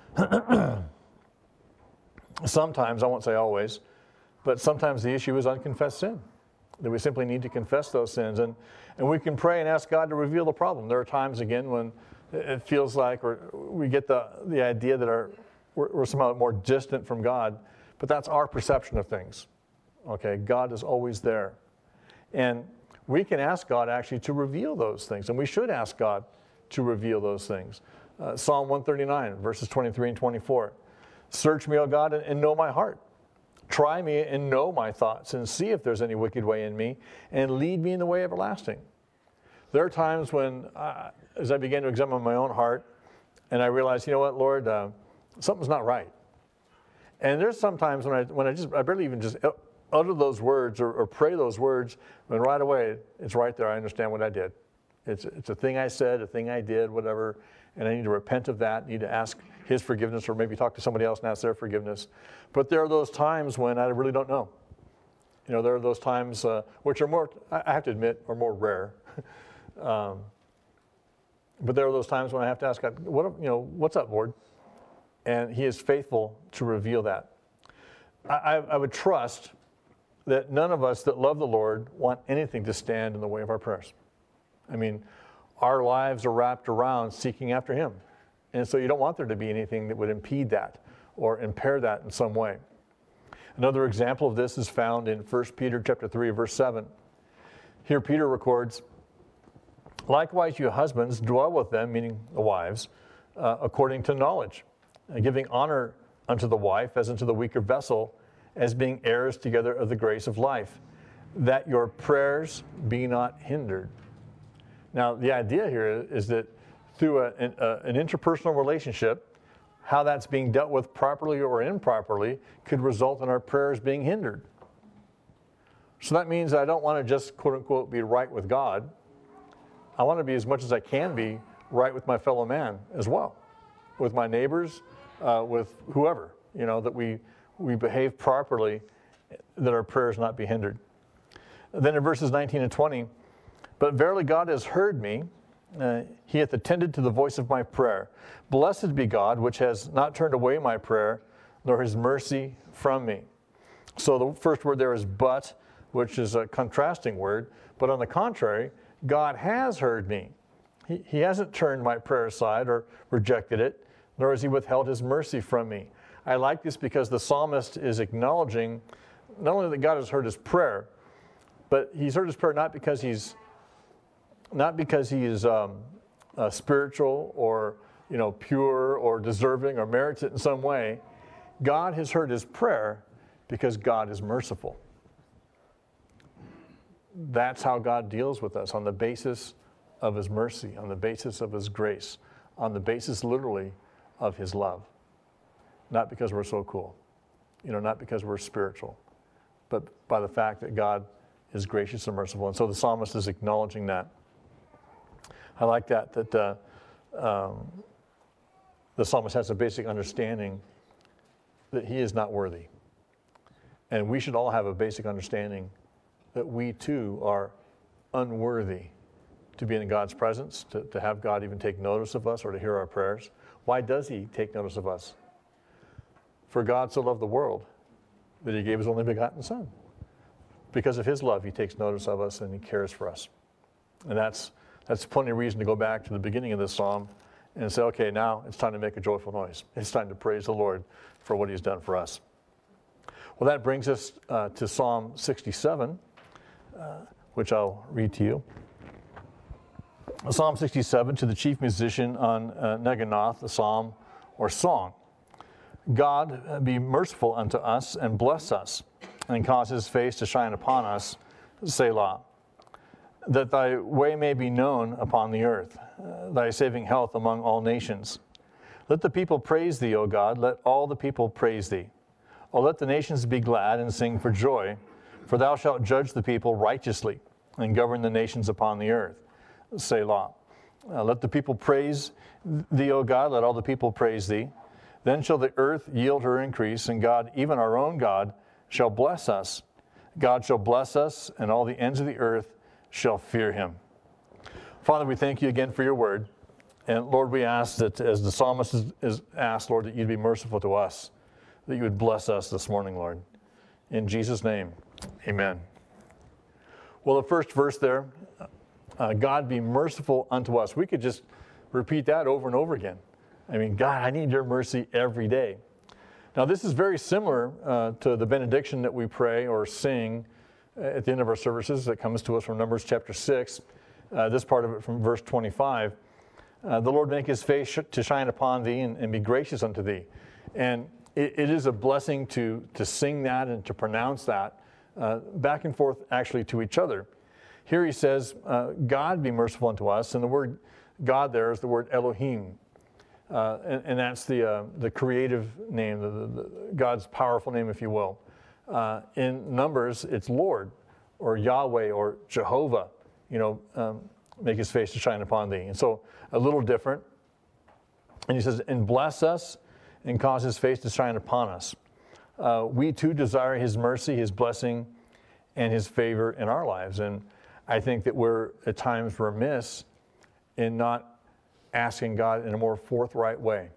Sometimes, I won't say always, but sometimes the issue is unconfessed sin, that we simply need to confess those sins. And, and we can pray and ask God to reveal the problem. There are times, again, when it feels like, or we get the, the idea that our, we're, we're somehow more distant from God, but that's our perception of things. Okay, God is always there. And we can ask God actually to reveal those things, and we should ask God to reveal those things. Uh, Psalm one thirty-nine, verses twenty-three and twenty-four. Search me, O God, and, and know my heart. Try me and know my thoughts, and see if there's any wicked way in me, and lead me in the way everlasting. There are times when, uh, as I began to examine my own heart, and I realized, you know what, Lord, uh, something's not right. And there's sometimes when I when I just I barely even just utter those words or, or pray those words, and right away it's right there. I understand what I did. It's it's a thing I said, a thing I did, whatever, and I need to repent of that. Need to ask his forgiveness, or maybe talk to somebody else and ask their forgiveness. But there are those times when I really don't know. You know, there are those times uh, which are more, I have to admit, are more rare. um, but there are those times when I have to ask God, what you know, what's up, Lord? And he is faithful to reveal that. I, I, I would trust that none of us that love the Lord want anything to stand in the way of our prayers. I mean, our lives are wrapped around seeking after him. And so you don't want there to be anything that would impede that or impair that in some way. Another example of this is found in First Peter chapter three, verse seven. Here Peter records, likewise you husbands dwell with them, meaning the wives, uh, according to knowledge, uh, giving honor unto the wife as unto the weaker vessel, as being heirs together of the grace of life, that your prayers be not hindered. Now, the idea here is that through a, an, a, an interpersonal relationship, how that's being dealt with properly or improperly could result in our prayers being hindered. So that means I don't want to just, quote unquote, be right with God. I want to be, as much as I can be, right with my fellow man as well, with my neighbors, uh, with whoever, you know, that we, we behave properly, that our prayers not be hindered. Then in verses nineteen and twenty, but verily God has heard me, uh, he hath attended to the voice of my prayer. Blessed be God, which has not turned away my prayer, nor his mercy from me. So the first word there is but, which is a contrasting word, but on the contrary, God has heard me. He, he hasn't turned my prayer aside or rejected it, nor has he withheld his mercy from me. I like this because the psalmist is acknowledging not only that God has heard his prayer, but he's heard his prayer not because he's not because he is um, uh, spiritual or, you know, pure or deserving or merits it in some way. God has heard his prayer because God is merciful. That's how God deals with us, on the basis of his mercy, on the basis of his grace, on the basis literally of his love. Not because we're so cool, you know, not because we're spiritual, but by the fact that God is gracious and merciful. And so the psalmist is acknowledging that. I like that, that uh, um, the psalmist has a basic understanding that he is not worthy. And we should all have a basic understanding that we too are unworthy to be in God's presence, to, to have God even take notice of us or to hear our prayers. Why does he take notice of us? For God so loved the world that he gave his only begotten Son. Because of his love, he takes notice of us and he cares for us. And that's that's plenty of reason to go back to the beginning of this psalm and say, okay, now it's time to make a joyful noise. It's time to praise the Lord for what he's done for us. Well, that brings us uh, to Psalm sixty-seven, uh, which I'll read to you. Psalm sixty-seven, to the chief musician on uh, Neginoth, the psalm or song. God, be merciful unto us and bless us, and cause his face to shine upon us, Selah. That thy way may be known upon the earth, uh, thy saving health among all nations. Let the people praise thee, O God, let all the people praise thee. O let the nations be glad and sing for joy, for thou shalt judge the people righteously, and govern the nations upon the earth, Selah. Uh, let the people praise thee, O God, let all the people praise thee. Then shall the earth yield her increase, and God, even our own God, shall bless us. God shall bless us, and all the ends of the earth shall fear him. Father, we thank you again for your word. And Lord, we ask that as the psalmist is, is asked, Lord, that you'd be merciful to us, that you would bless us this morning, Lord. In Jesus' name, amen. Well, the first verse there, uh, God be merciful unto us. We could just repeat that over and over again. I mean, God, I need your mercy every day. Now, this is very similar uh, to the benediction that we pray or sing at the end of our services that comes to us from Numbers chapter six. Uh, this part of it from verse twenty-five. Uh, the Lord make his face sh- to shine upon thee and, and be gracious unto thee. And it, it is a blessing to, to sing that and to pronounce that uh, back and forth actually to each other. Here he says, uh, God be merciful unto us. And the word God there is the word Elohim. Uh, and, and that's the uh, the creative name, the, the, the God's powerful name, if you will. Uh, in Numbers, it's Lord, or Yahweh, or Jehovah. You know, um, make his face to shine upon thee. And so, a little different. And he says, and bless us, and cause his face to shine upon us. Uh, we too desire his mercy, his blessing, and his favor in our lives. And I think that we're at times remiss in not asking God in a more forthright way.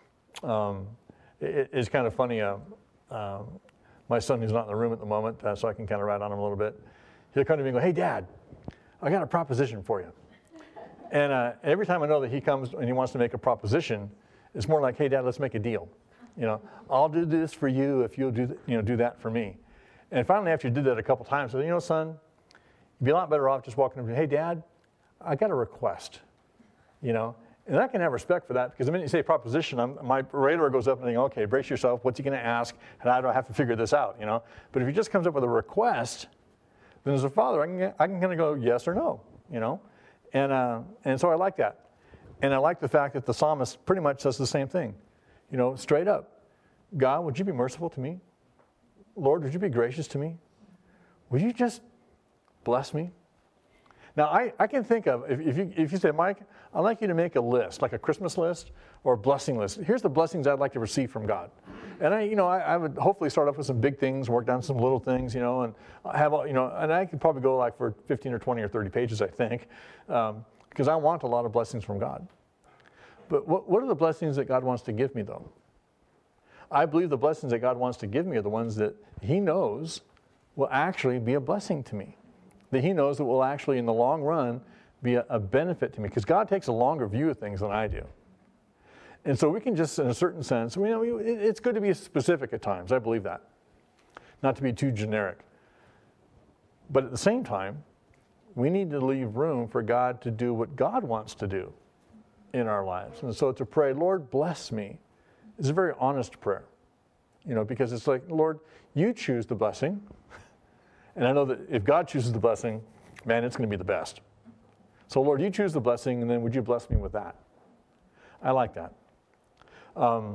Um, it, it's kind of funny. Uh, um, my son, who's not in the room at the moment, uh, so I can kind of ride on him a little bit, he'll come to me and go, hey, Dad, I got a proposition for you. And uh, every time I know that he comes and he wants to make a proposition, it's more like, hey, Dad, let's make a deal. You know, I'll do this for you if you'll do, th- you know, do that for me. And finally, after you did that a couple times, I said, you know, son, you'd be a lot better off just walking up to me, hey, Dad, I got a request. You know, and I can have respect for that because the minute you say proposition, I'm, my radar goes up and I think, okay, brace yourself. What's he going to ask? And I don't have to figure this out, you know. But if he just comes up with a request, then as a father, I can, I can kind of go yes or no, you know. And uh, and so I like that. And I like the fact that the psalmist pretty much says the same thing. You know, straight up. God, would you be merciful to me? Lord, would you be gracious to me? Would you just bless me? Now, I, I can think of, if, if, you, if you say, Mike, I'd like you to make a list, like a Christmas list or a blessing list. Here's the blessings I'd like to receive from God. And I, you know, I, I would hopefully start off with some big things, work down some little things, you know, and have, you know, and I could probably go like for fifteen or twenty or thirty pages, I think, um, because I want a lot of blessings from God. But what, what are the blessings that God wants to give me, though? I believe the blessings that God wants to give me are the ones that He knows will actually be a blessing to me. That He knows that will actually, in the long run, be a, a benefit to me. Because God takes a longer view of things than I do. And so we can just, in a certain sense, you know, it, it's good to be specific at times. I believe that. Not to be too generic. But at the same time, we need to leave room for God to do what God wants to do in our lives. And so to pray, Lord, bless me, is a very honest prayer. You know, because it's like, Lord, you choose the blessing. And I know that if God chooses the blessing, man, it's going to be the best. So, Lord, you choose the blessing, and then would you bless me with that? I like that. Um,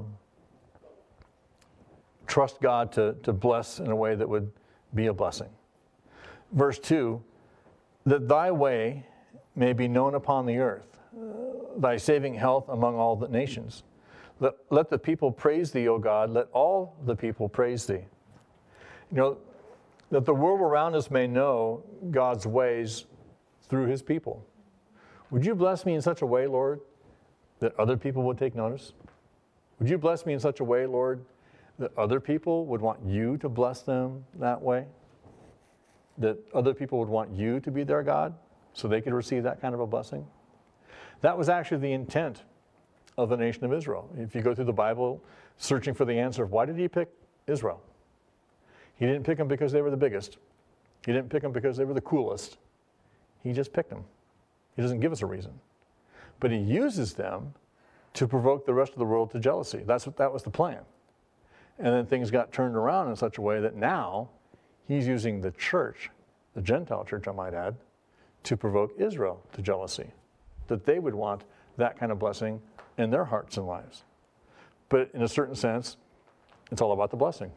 trust God to, to bless in a way that would be a blessing. Verse two, that thy way may be known upon the earth, uh, thy saving health among all the nations. Let, let the people praise thee, O God. Let all the people praise thee. You know, that the world around us may know God's ways through His people. Would you bless me in such a way, Lord, that other people would take notice? Would you bless me in such a way, Lord, that other people would want you to bless them that way? That other people would want you to be their God so they could receive that kind of a blessing? That was actually the intent of the nation of Israel. If you go through the Bible searching for the answer of why did He pick Israel? He didn't pick them because they were the biggest. He didn't pick them because they were the coolest. He just picked them. He doesn't give us a reason. But He uses them to provoke the rest of the world to jealousy. That's what, that was the plan. And then things got turned around in such a way that now He's using the church, the Gentile church I might add, to provoke Israel to jealousy. That they would want that kind of blessing in their hearts and lives. But in a certain sense, it's all about the blessing.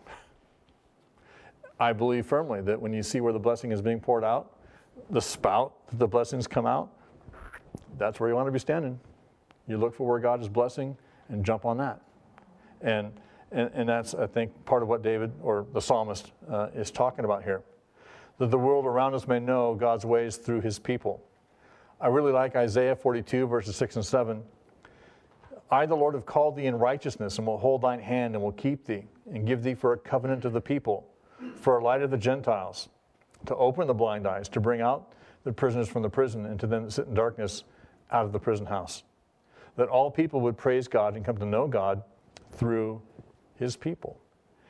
I believe firmly that when you see where the blessing is being poured out, the spout that the blessings come out, that's where you want to be standing. You look for where God is blessing and jump on that. And and, and that's, I think, part of what David, or the psalmist, uh, is talking about here. That the world around us may know God's ways through His people. I really like Isaiah forty-two, verses six and seven. I, the Lord, have called thee in righteousness, and will hold thine hand, and will keep thee, and give thee for a covenant of the people, for a light of the Gentiles, to open the blind eyes, to bring out the prisoners from the prison, and to them that sit in darkness out of the prison house. That all people would praise God and come to know God through His people.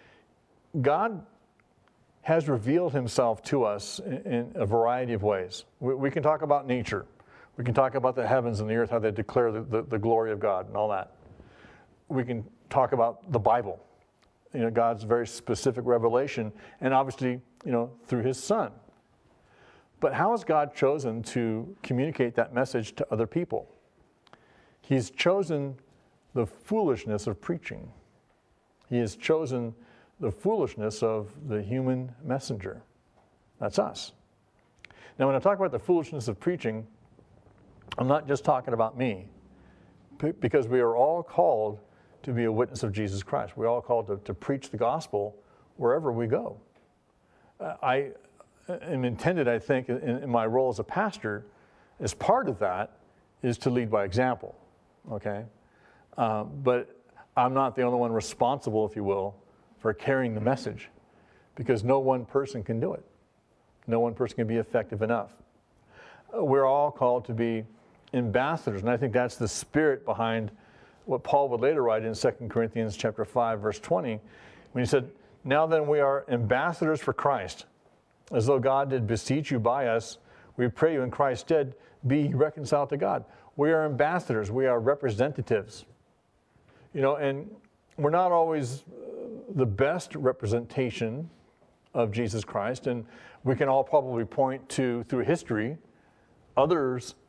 God has revealed Himself to us in, in a variety of ways. We, we can talk about nature. We can talk about the heavens and the earth, how they declare the, the, the glory of God and all that. We can talk about the Bible. You know, God's very specific revelation, and obviously, you know, through His Son. But how has God chosen to communicate that message to other people? He's chosen the foolishness of preaching. He has chosen the foolishness of the human messenger. That's us. Now, when I talk about the foolishness of preaching, I'm not just talking about me, because we are all called to be a witness of Jesus Christ. We're all called to, to preach the gospel wherever we go. Uh, I am intended, I think, in, in my role as a pastor, as part of that, is to lead by example, okay? Uh, but I'm not the only one responsible, if you will, for carrying the message, because no one person can do it. No one person can be effective enough. Uh, we're all called to be ambassadors, and I think that's the spirit behind what Paul would later write in Second Corinthians chapter five, verse twenty, when he said, now then we are ambassadors for Christ, as though God did beseech you by us, we pray you in Christ's stead, be reconciled to God. We are ambassadors, we are representatives. You know, and we're not always the best representation of Jesus Christ, and we can all probably point to, through history, others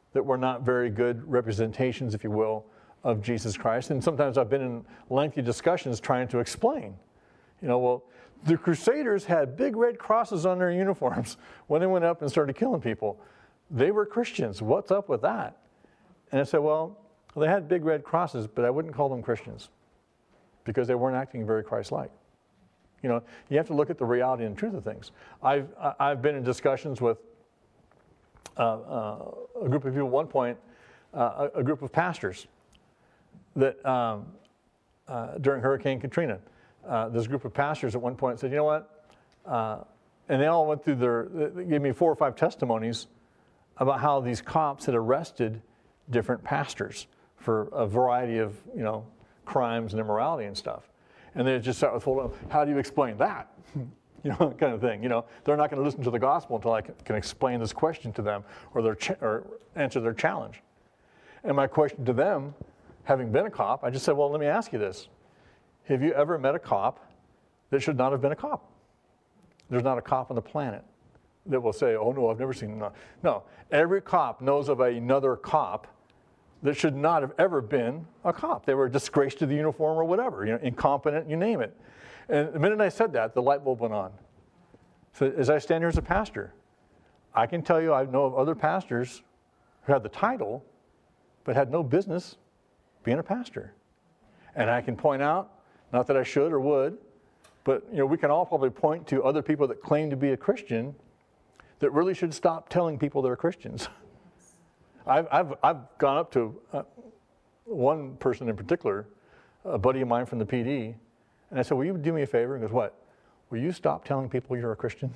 that were not very good representations, if you will, of Jesus Christ. And sometimes I've been in lengthy discussions trying to explain, you know, well, the Crusaders had big red crosses on their uniforms when they went up and started killing people. They were Christians. What's up with that? And I said, well, they had big red crosses, but I wouldn't call them Christians because they weren't acting very Christ-like. You know, you have to look at the reality and truth of things. I've, I've been in discussions with uh, uh, a group of people at one point, uh, a, a group of pastors that um, uh, during Hurricane Katrina, uh, this group of pastors at one point said, you know what, uh, and they all went through their, they gave me four or five testimonies about how these cops had arrested different pastors for a variety of, you know, crimes and immorality and stuff. And they just start with, well, how do you explain that? You know, kind of thing. You know, they're not going to listen to the gospel until I can explain this question to them or, their ch- or answer their challenge. And my question to them, having been a cop, I just said, well, let me ask you this. Have you ever met a cop that should not have been a cop? There's not a cop on the planet that will say, oh, no, I've never seen them. No, every cop knows of another cop that should not have ever been a cop. They were a disgrace to the uniform or whatever, you know, incompetent, you name it. And the minute I said that, the light bulb went on. So as I stand here as a pastor, I can tell you I know of other pastors who had the title but had no business being a pastor. And I can point out, not that I should or would, but you know, we can all probably point to other people that claim to be a Christian that really should stop telling people they're Christians. I've, I've, I've gone up to uh, one person in particular, a buddy of mine from the P D, and I said, will you do me a favor? He goes, what? Will you stop telling people you're a Christian?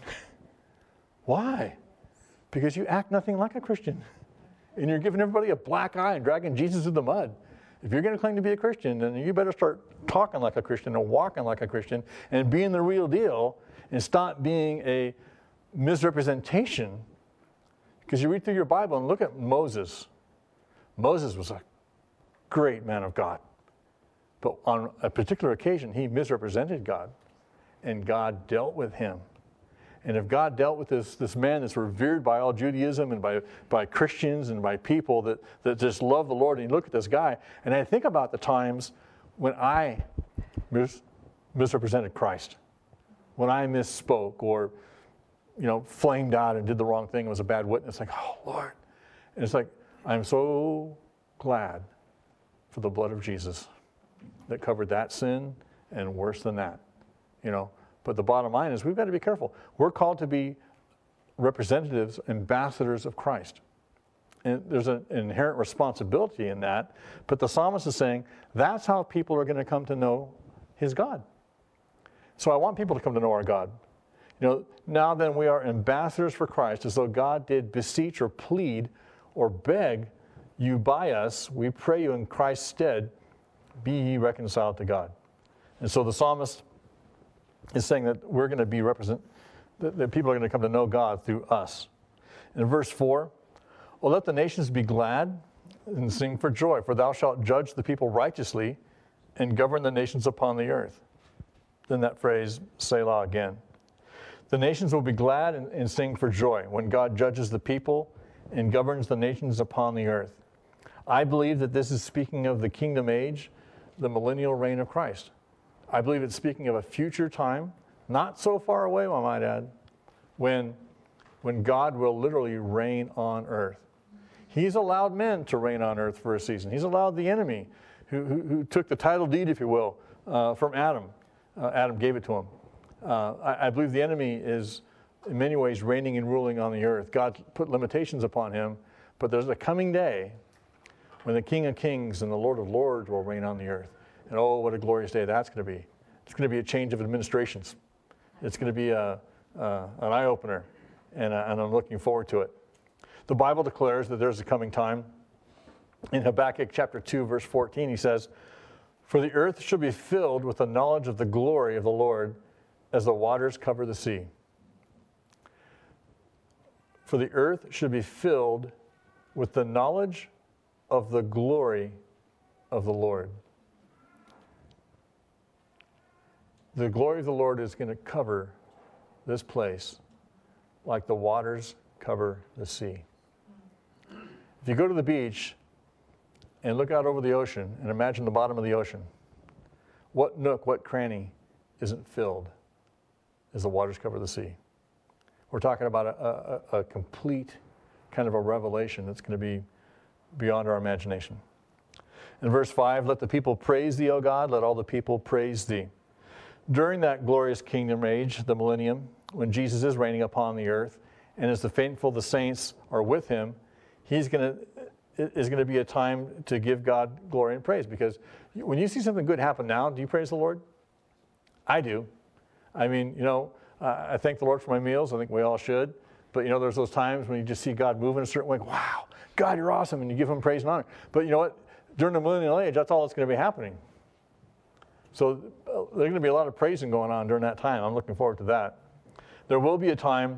Why? Because you act nothing like a Christian. And you're giving everybody a black eye and dragging Jesus through the mud. If you're going to claim to be a Christian, then you better start talking like a Christian and walking like a Christian and being the real deal and stop being a misrepresentation. Because you read through your Bible and look at Moses. Moses was a great man of God. But on a particular occasion, he misrepresented God. And God dealt with him. And if God dealt with this, this man that's revered by all Judaism and by, by Christians and by people that, that just love the Lord, and you look at this guy, and I think about the times when I mis- misrepresented Christ, when I misspoke or, you know, flamed out and did the wrong thing and was a bad witness, like, oh, Lord. And it's like, I'm so glad for the blood of Jesus that covered that sin and worse than that, you know. But the bottom line is we've got to be careful. We're called to be representatives, ambassadors of Christ. And there's an inherent responsibility in that. But the psalmist is saying that's how people are going to come to know his God. So I want people to come to know our God. You know, now then we are ambassadors for Christ, as though God did beseech or plead or beg you by us. We pray you in Christ's stead, be ye reconciled to God. And so the psalmist is saying that we're going to be represent, that, that people are going to come to know God through us. In verse four, well, let the nations be glad and sing for joy, for thou shalt judge the people righteously and govern the nations upon the earth. Then that phrase, Selah, again. The nations will be glad and, and sing for joy when God judges the people and governs the nations upon the earth. I believe that this is speaking of the kingdom age, the millennial reign of Christ. I believe it's speaking of a future time, not so far away, I might add, when, when God will literally reign on earth. He's allowed men to reign on earth for a season. He's allowed the enemy, who, who, who took the title deed, if you will, uh, from Adam. Uh, Adam gave it to him. Uh, I, I believe the enemy is, in many ways, reigning and ruling on the earth. God put limitations upon him, but there's a coming day when the King of Kings and the Lord of Lords will reign on the earth. And oh, what a glorious day that's going to be. It's going to be a change of administrations. It's going to be a, uh, an eye-opener, and, uh, and I'm looking forward to it. The Bible declares that there's a coming time. In Habakkuk chapter two, verse fourteen, he says, for the earth shall be filled with the knowledge of the glory of the Lord as the waters cover the sea. For the earth should be filled with the knowledge of the glory of the Lord. The glory of the Lord is going to cover this place like the waters cover the sea. If you go to the beach and look out over the ocean and imagine the bottom of the ocean, what nook, what cranny isn't filled as the waters cover the sea? We're talking about a, a, a complete kind of a revelation that's going to be beyond our imagination. In verse five, let the people praise thee, O God, let all the people praise thee. During that glorious kingdom age, the millennium, when Jesus is reigning upon the earth, and as the faithful, the saints are with him, he's going to, it is going to be a time to give God glory and praise. Because when you see something good happen now, do you praise the Lord? I do. I mean, you know, uh, I thank the Lord for my meals. I think we all should. But, you know, there's those times when you just see God move in a certain way. Wow, God, you're awesome. And you give him praise and honor. But you know what? During the millennial age, that's all that's going to be happening. So uh, there's going to be a lot of praising going on during that time. I'm looking forward to that. There will be a time,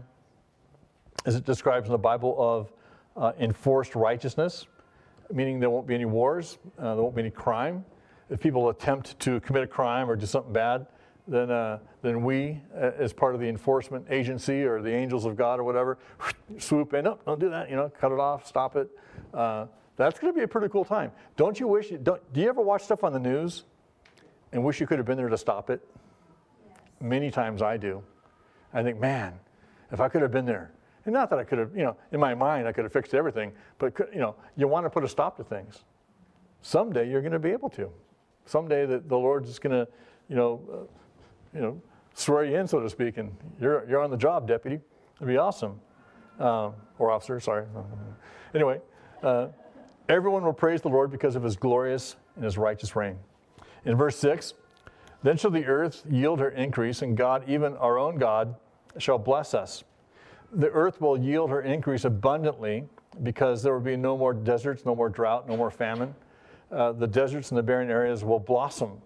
as it describes in the Bible, of uh, enforced righteousness, meaning there won't be any wars, uh, there won't be any crime. If people attempt to commit a crime or do something bad, then uh, then we, uh, as part of the enforcement agency or the angels of God or whatever, swoop in. No, don't do that. You know, cut it off, stop it. Uh, that's going to be a pretty cool time. Don't you wish? Don't, do you ever watch stuff on the news and wish you could have been there to stop it? Yes. Many times I do. I think, man, if I could have been there. And not that I could have, you know, in my mind I could have fixed everything, but, you know, you want to put a stop to things. Someday you're going to be able to. Someday the, the Lord's just going to, you know, uh, you know, swear you in, so to speak, and you're you're on the job, deputy. It'd be awesome. Uh, or officer, sorry. Anyway, uh, everyone will praise the Lord because of his glorious and his righteous reign. In verse six, then shall the earth yield her increase, and God, even our own God, shall bless us. The earth will yield her increase abundantly because there will be no more deserts, no more drought, no more famine. Uh, the deserts and the barren areas will blossom.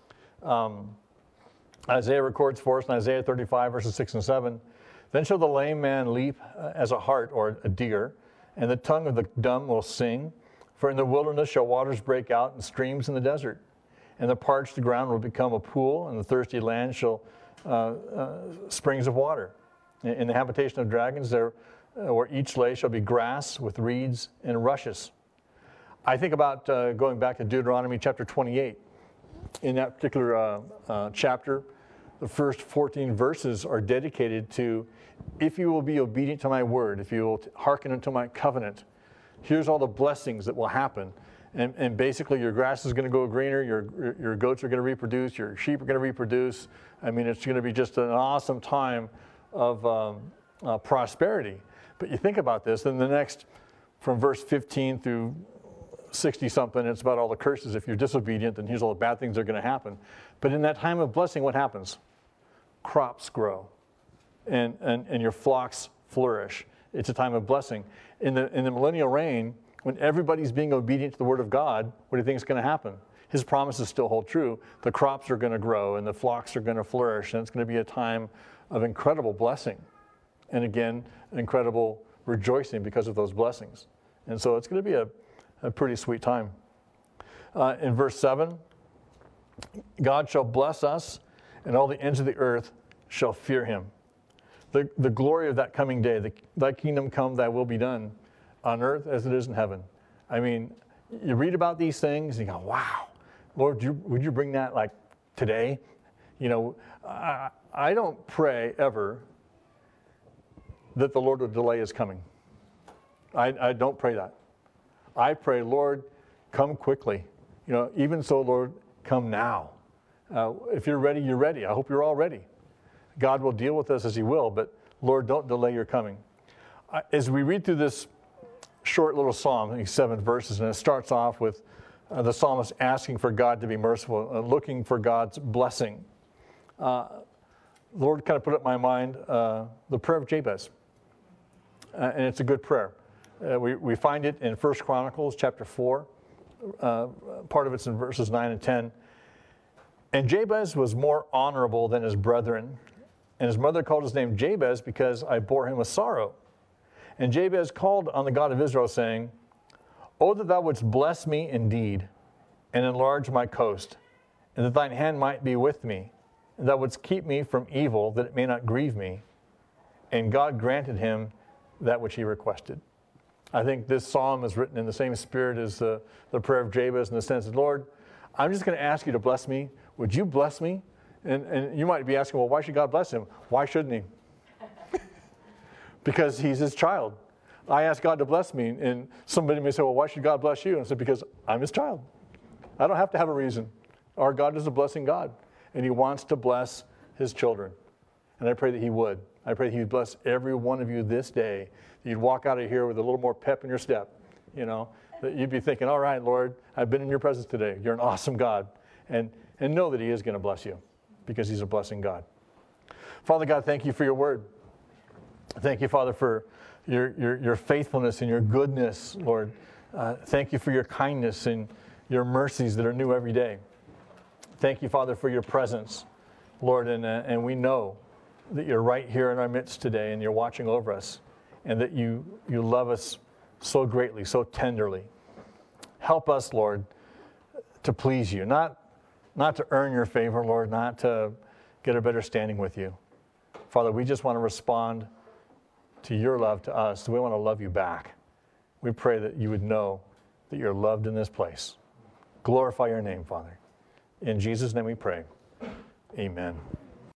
Um, Isaiah records for us in Isaiah thirty-five, verses six and seven, then shall the lame man leap uh, as a hart or a deer, and the tongue of the dumb will sing. For in the wilderness shall waters break out and streams in the desert. And the parched ground will become a pool, and the thirsty land shall uh, uh, springs of water. In the habitation of dragons, there uh, where each lay shall be grass with reeds and rushes. I think about uh, going back to Deuteronomy chapter twenty-eight. In that particular uh, uh, chapter, the first fourteen verses are dedicated to, if you will be obedient to my word, if you will hearken unto my covenant, here's all the blessings that will happen. And, and basically your grass is going to go greener, your, your goats are going to reproduce, your sheep are going to reproduce. I mean, it's going to be just an awesome time of um, uh, prosperity. But you think about this, then the next, from verse fifteen through sixty something, it's about all the curses. If you're disobedient, then here's all the bad things that are going to happen. But in that time of blessing, what happens? Crops grow, and, and, and your flocks flourish. It's a time of blessing. In the, in the millennial reign, when everybody's being obedient to the word of God, what do you think is going to happen? His promises still hold true. The crops are going to grow, and the flocks are going to flourish, and it's going to be a time of incredible blessing. And again, incredible rejoicing because of those blessings. And so it's going to be a A pretty sweet time. Uh, in verse seven, God shall bless us, and all the ends of the earth shall fear him. The, the glory of that coming day, the, thy kingdom come, thy will be done, on earth as it is in heaven. I mean, you read about these things, and you go, wow, Lord, you, would you bring that like today? You know, I, I don't pray ever that the Lord would delay his coming. I, I don't pray that. I pray, Lord, come quickly. You know, even so, Lord, come now. Uh, if you're ready, you're ready. I hope you're all ready. God will deal with us as he will, but Lord, don't delay your coming. Uh, as we read through this short little psalm, I think seven verses, and it starts off with uh, the psalmist asking for God to be merciful, uh, looking for God's blessing. Uh, the Lord kind of put it in my mind uh, the prayer of Jabez, uh, and it's a good prayer. Uh, we, we find it in First Chronicles chapter four. Uh, part of it's in verses nine and ten. And Jabez was more honorable than his brethren, and his mother called his name Jabez because I bore him with sorrow. And Jabez called on the God of Israel, saying, O that thou wouldst bless me indeed, and enlarge my coast, and that thine hand might be with me, and thou wouldst keep me from evil, that it may not grieve me. And God granted him that which he requested. I think this psalm is written in the same spirit as the, the prayer of Jabez, in the sense of, Lord, I'm just going to ask you to bless me. Would you bless me? And, and you might be asking, well, why should God bless him? Why shouldn't he? Because he's his child. I ask God to bless me, and somebody may say, well, why should God bless you? And I said, because I'm his child. I don't have to have a reason. Our God is a blessing God, and he wants to bless his children. And I pray that he would. I pray that he would bless every one of you this day. You'd walk out of here with a little more pep in your step, you know, that you'd be thinking, all right, Lord, I've been in your presence today. You're an awesome God. And, and know that he is going to bless you because he's a blessing God. Father God, thank you for your word. Thank you, Father, for your, your, your faithfulness and your goodness, Lord. Uh, thank you for your kindness and your mercies that are new every day. Thank you, Father, for your presence, Lord. And, uh, and we know that you're right here in our midst today and you're watching over us and that you, you love us so greatly, so tenderly. Help us, Lord, to please you, not, not to earn your favor, Lord, not to get a better standing with you. Father, we just want to respond to your love to us. We want to love you back. We pray that you would know that you're loved in this place. Glorify your name, Father. In Jesus' name we pray. Amen.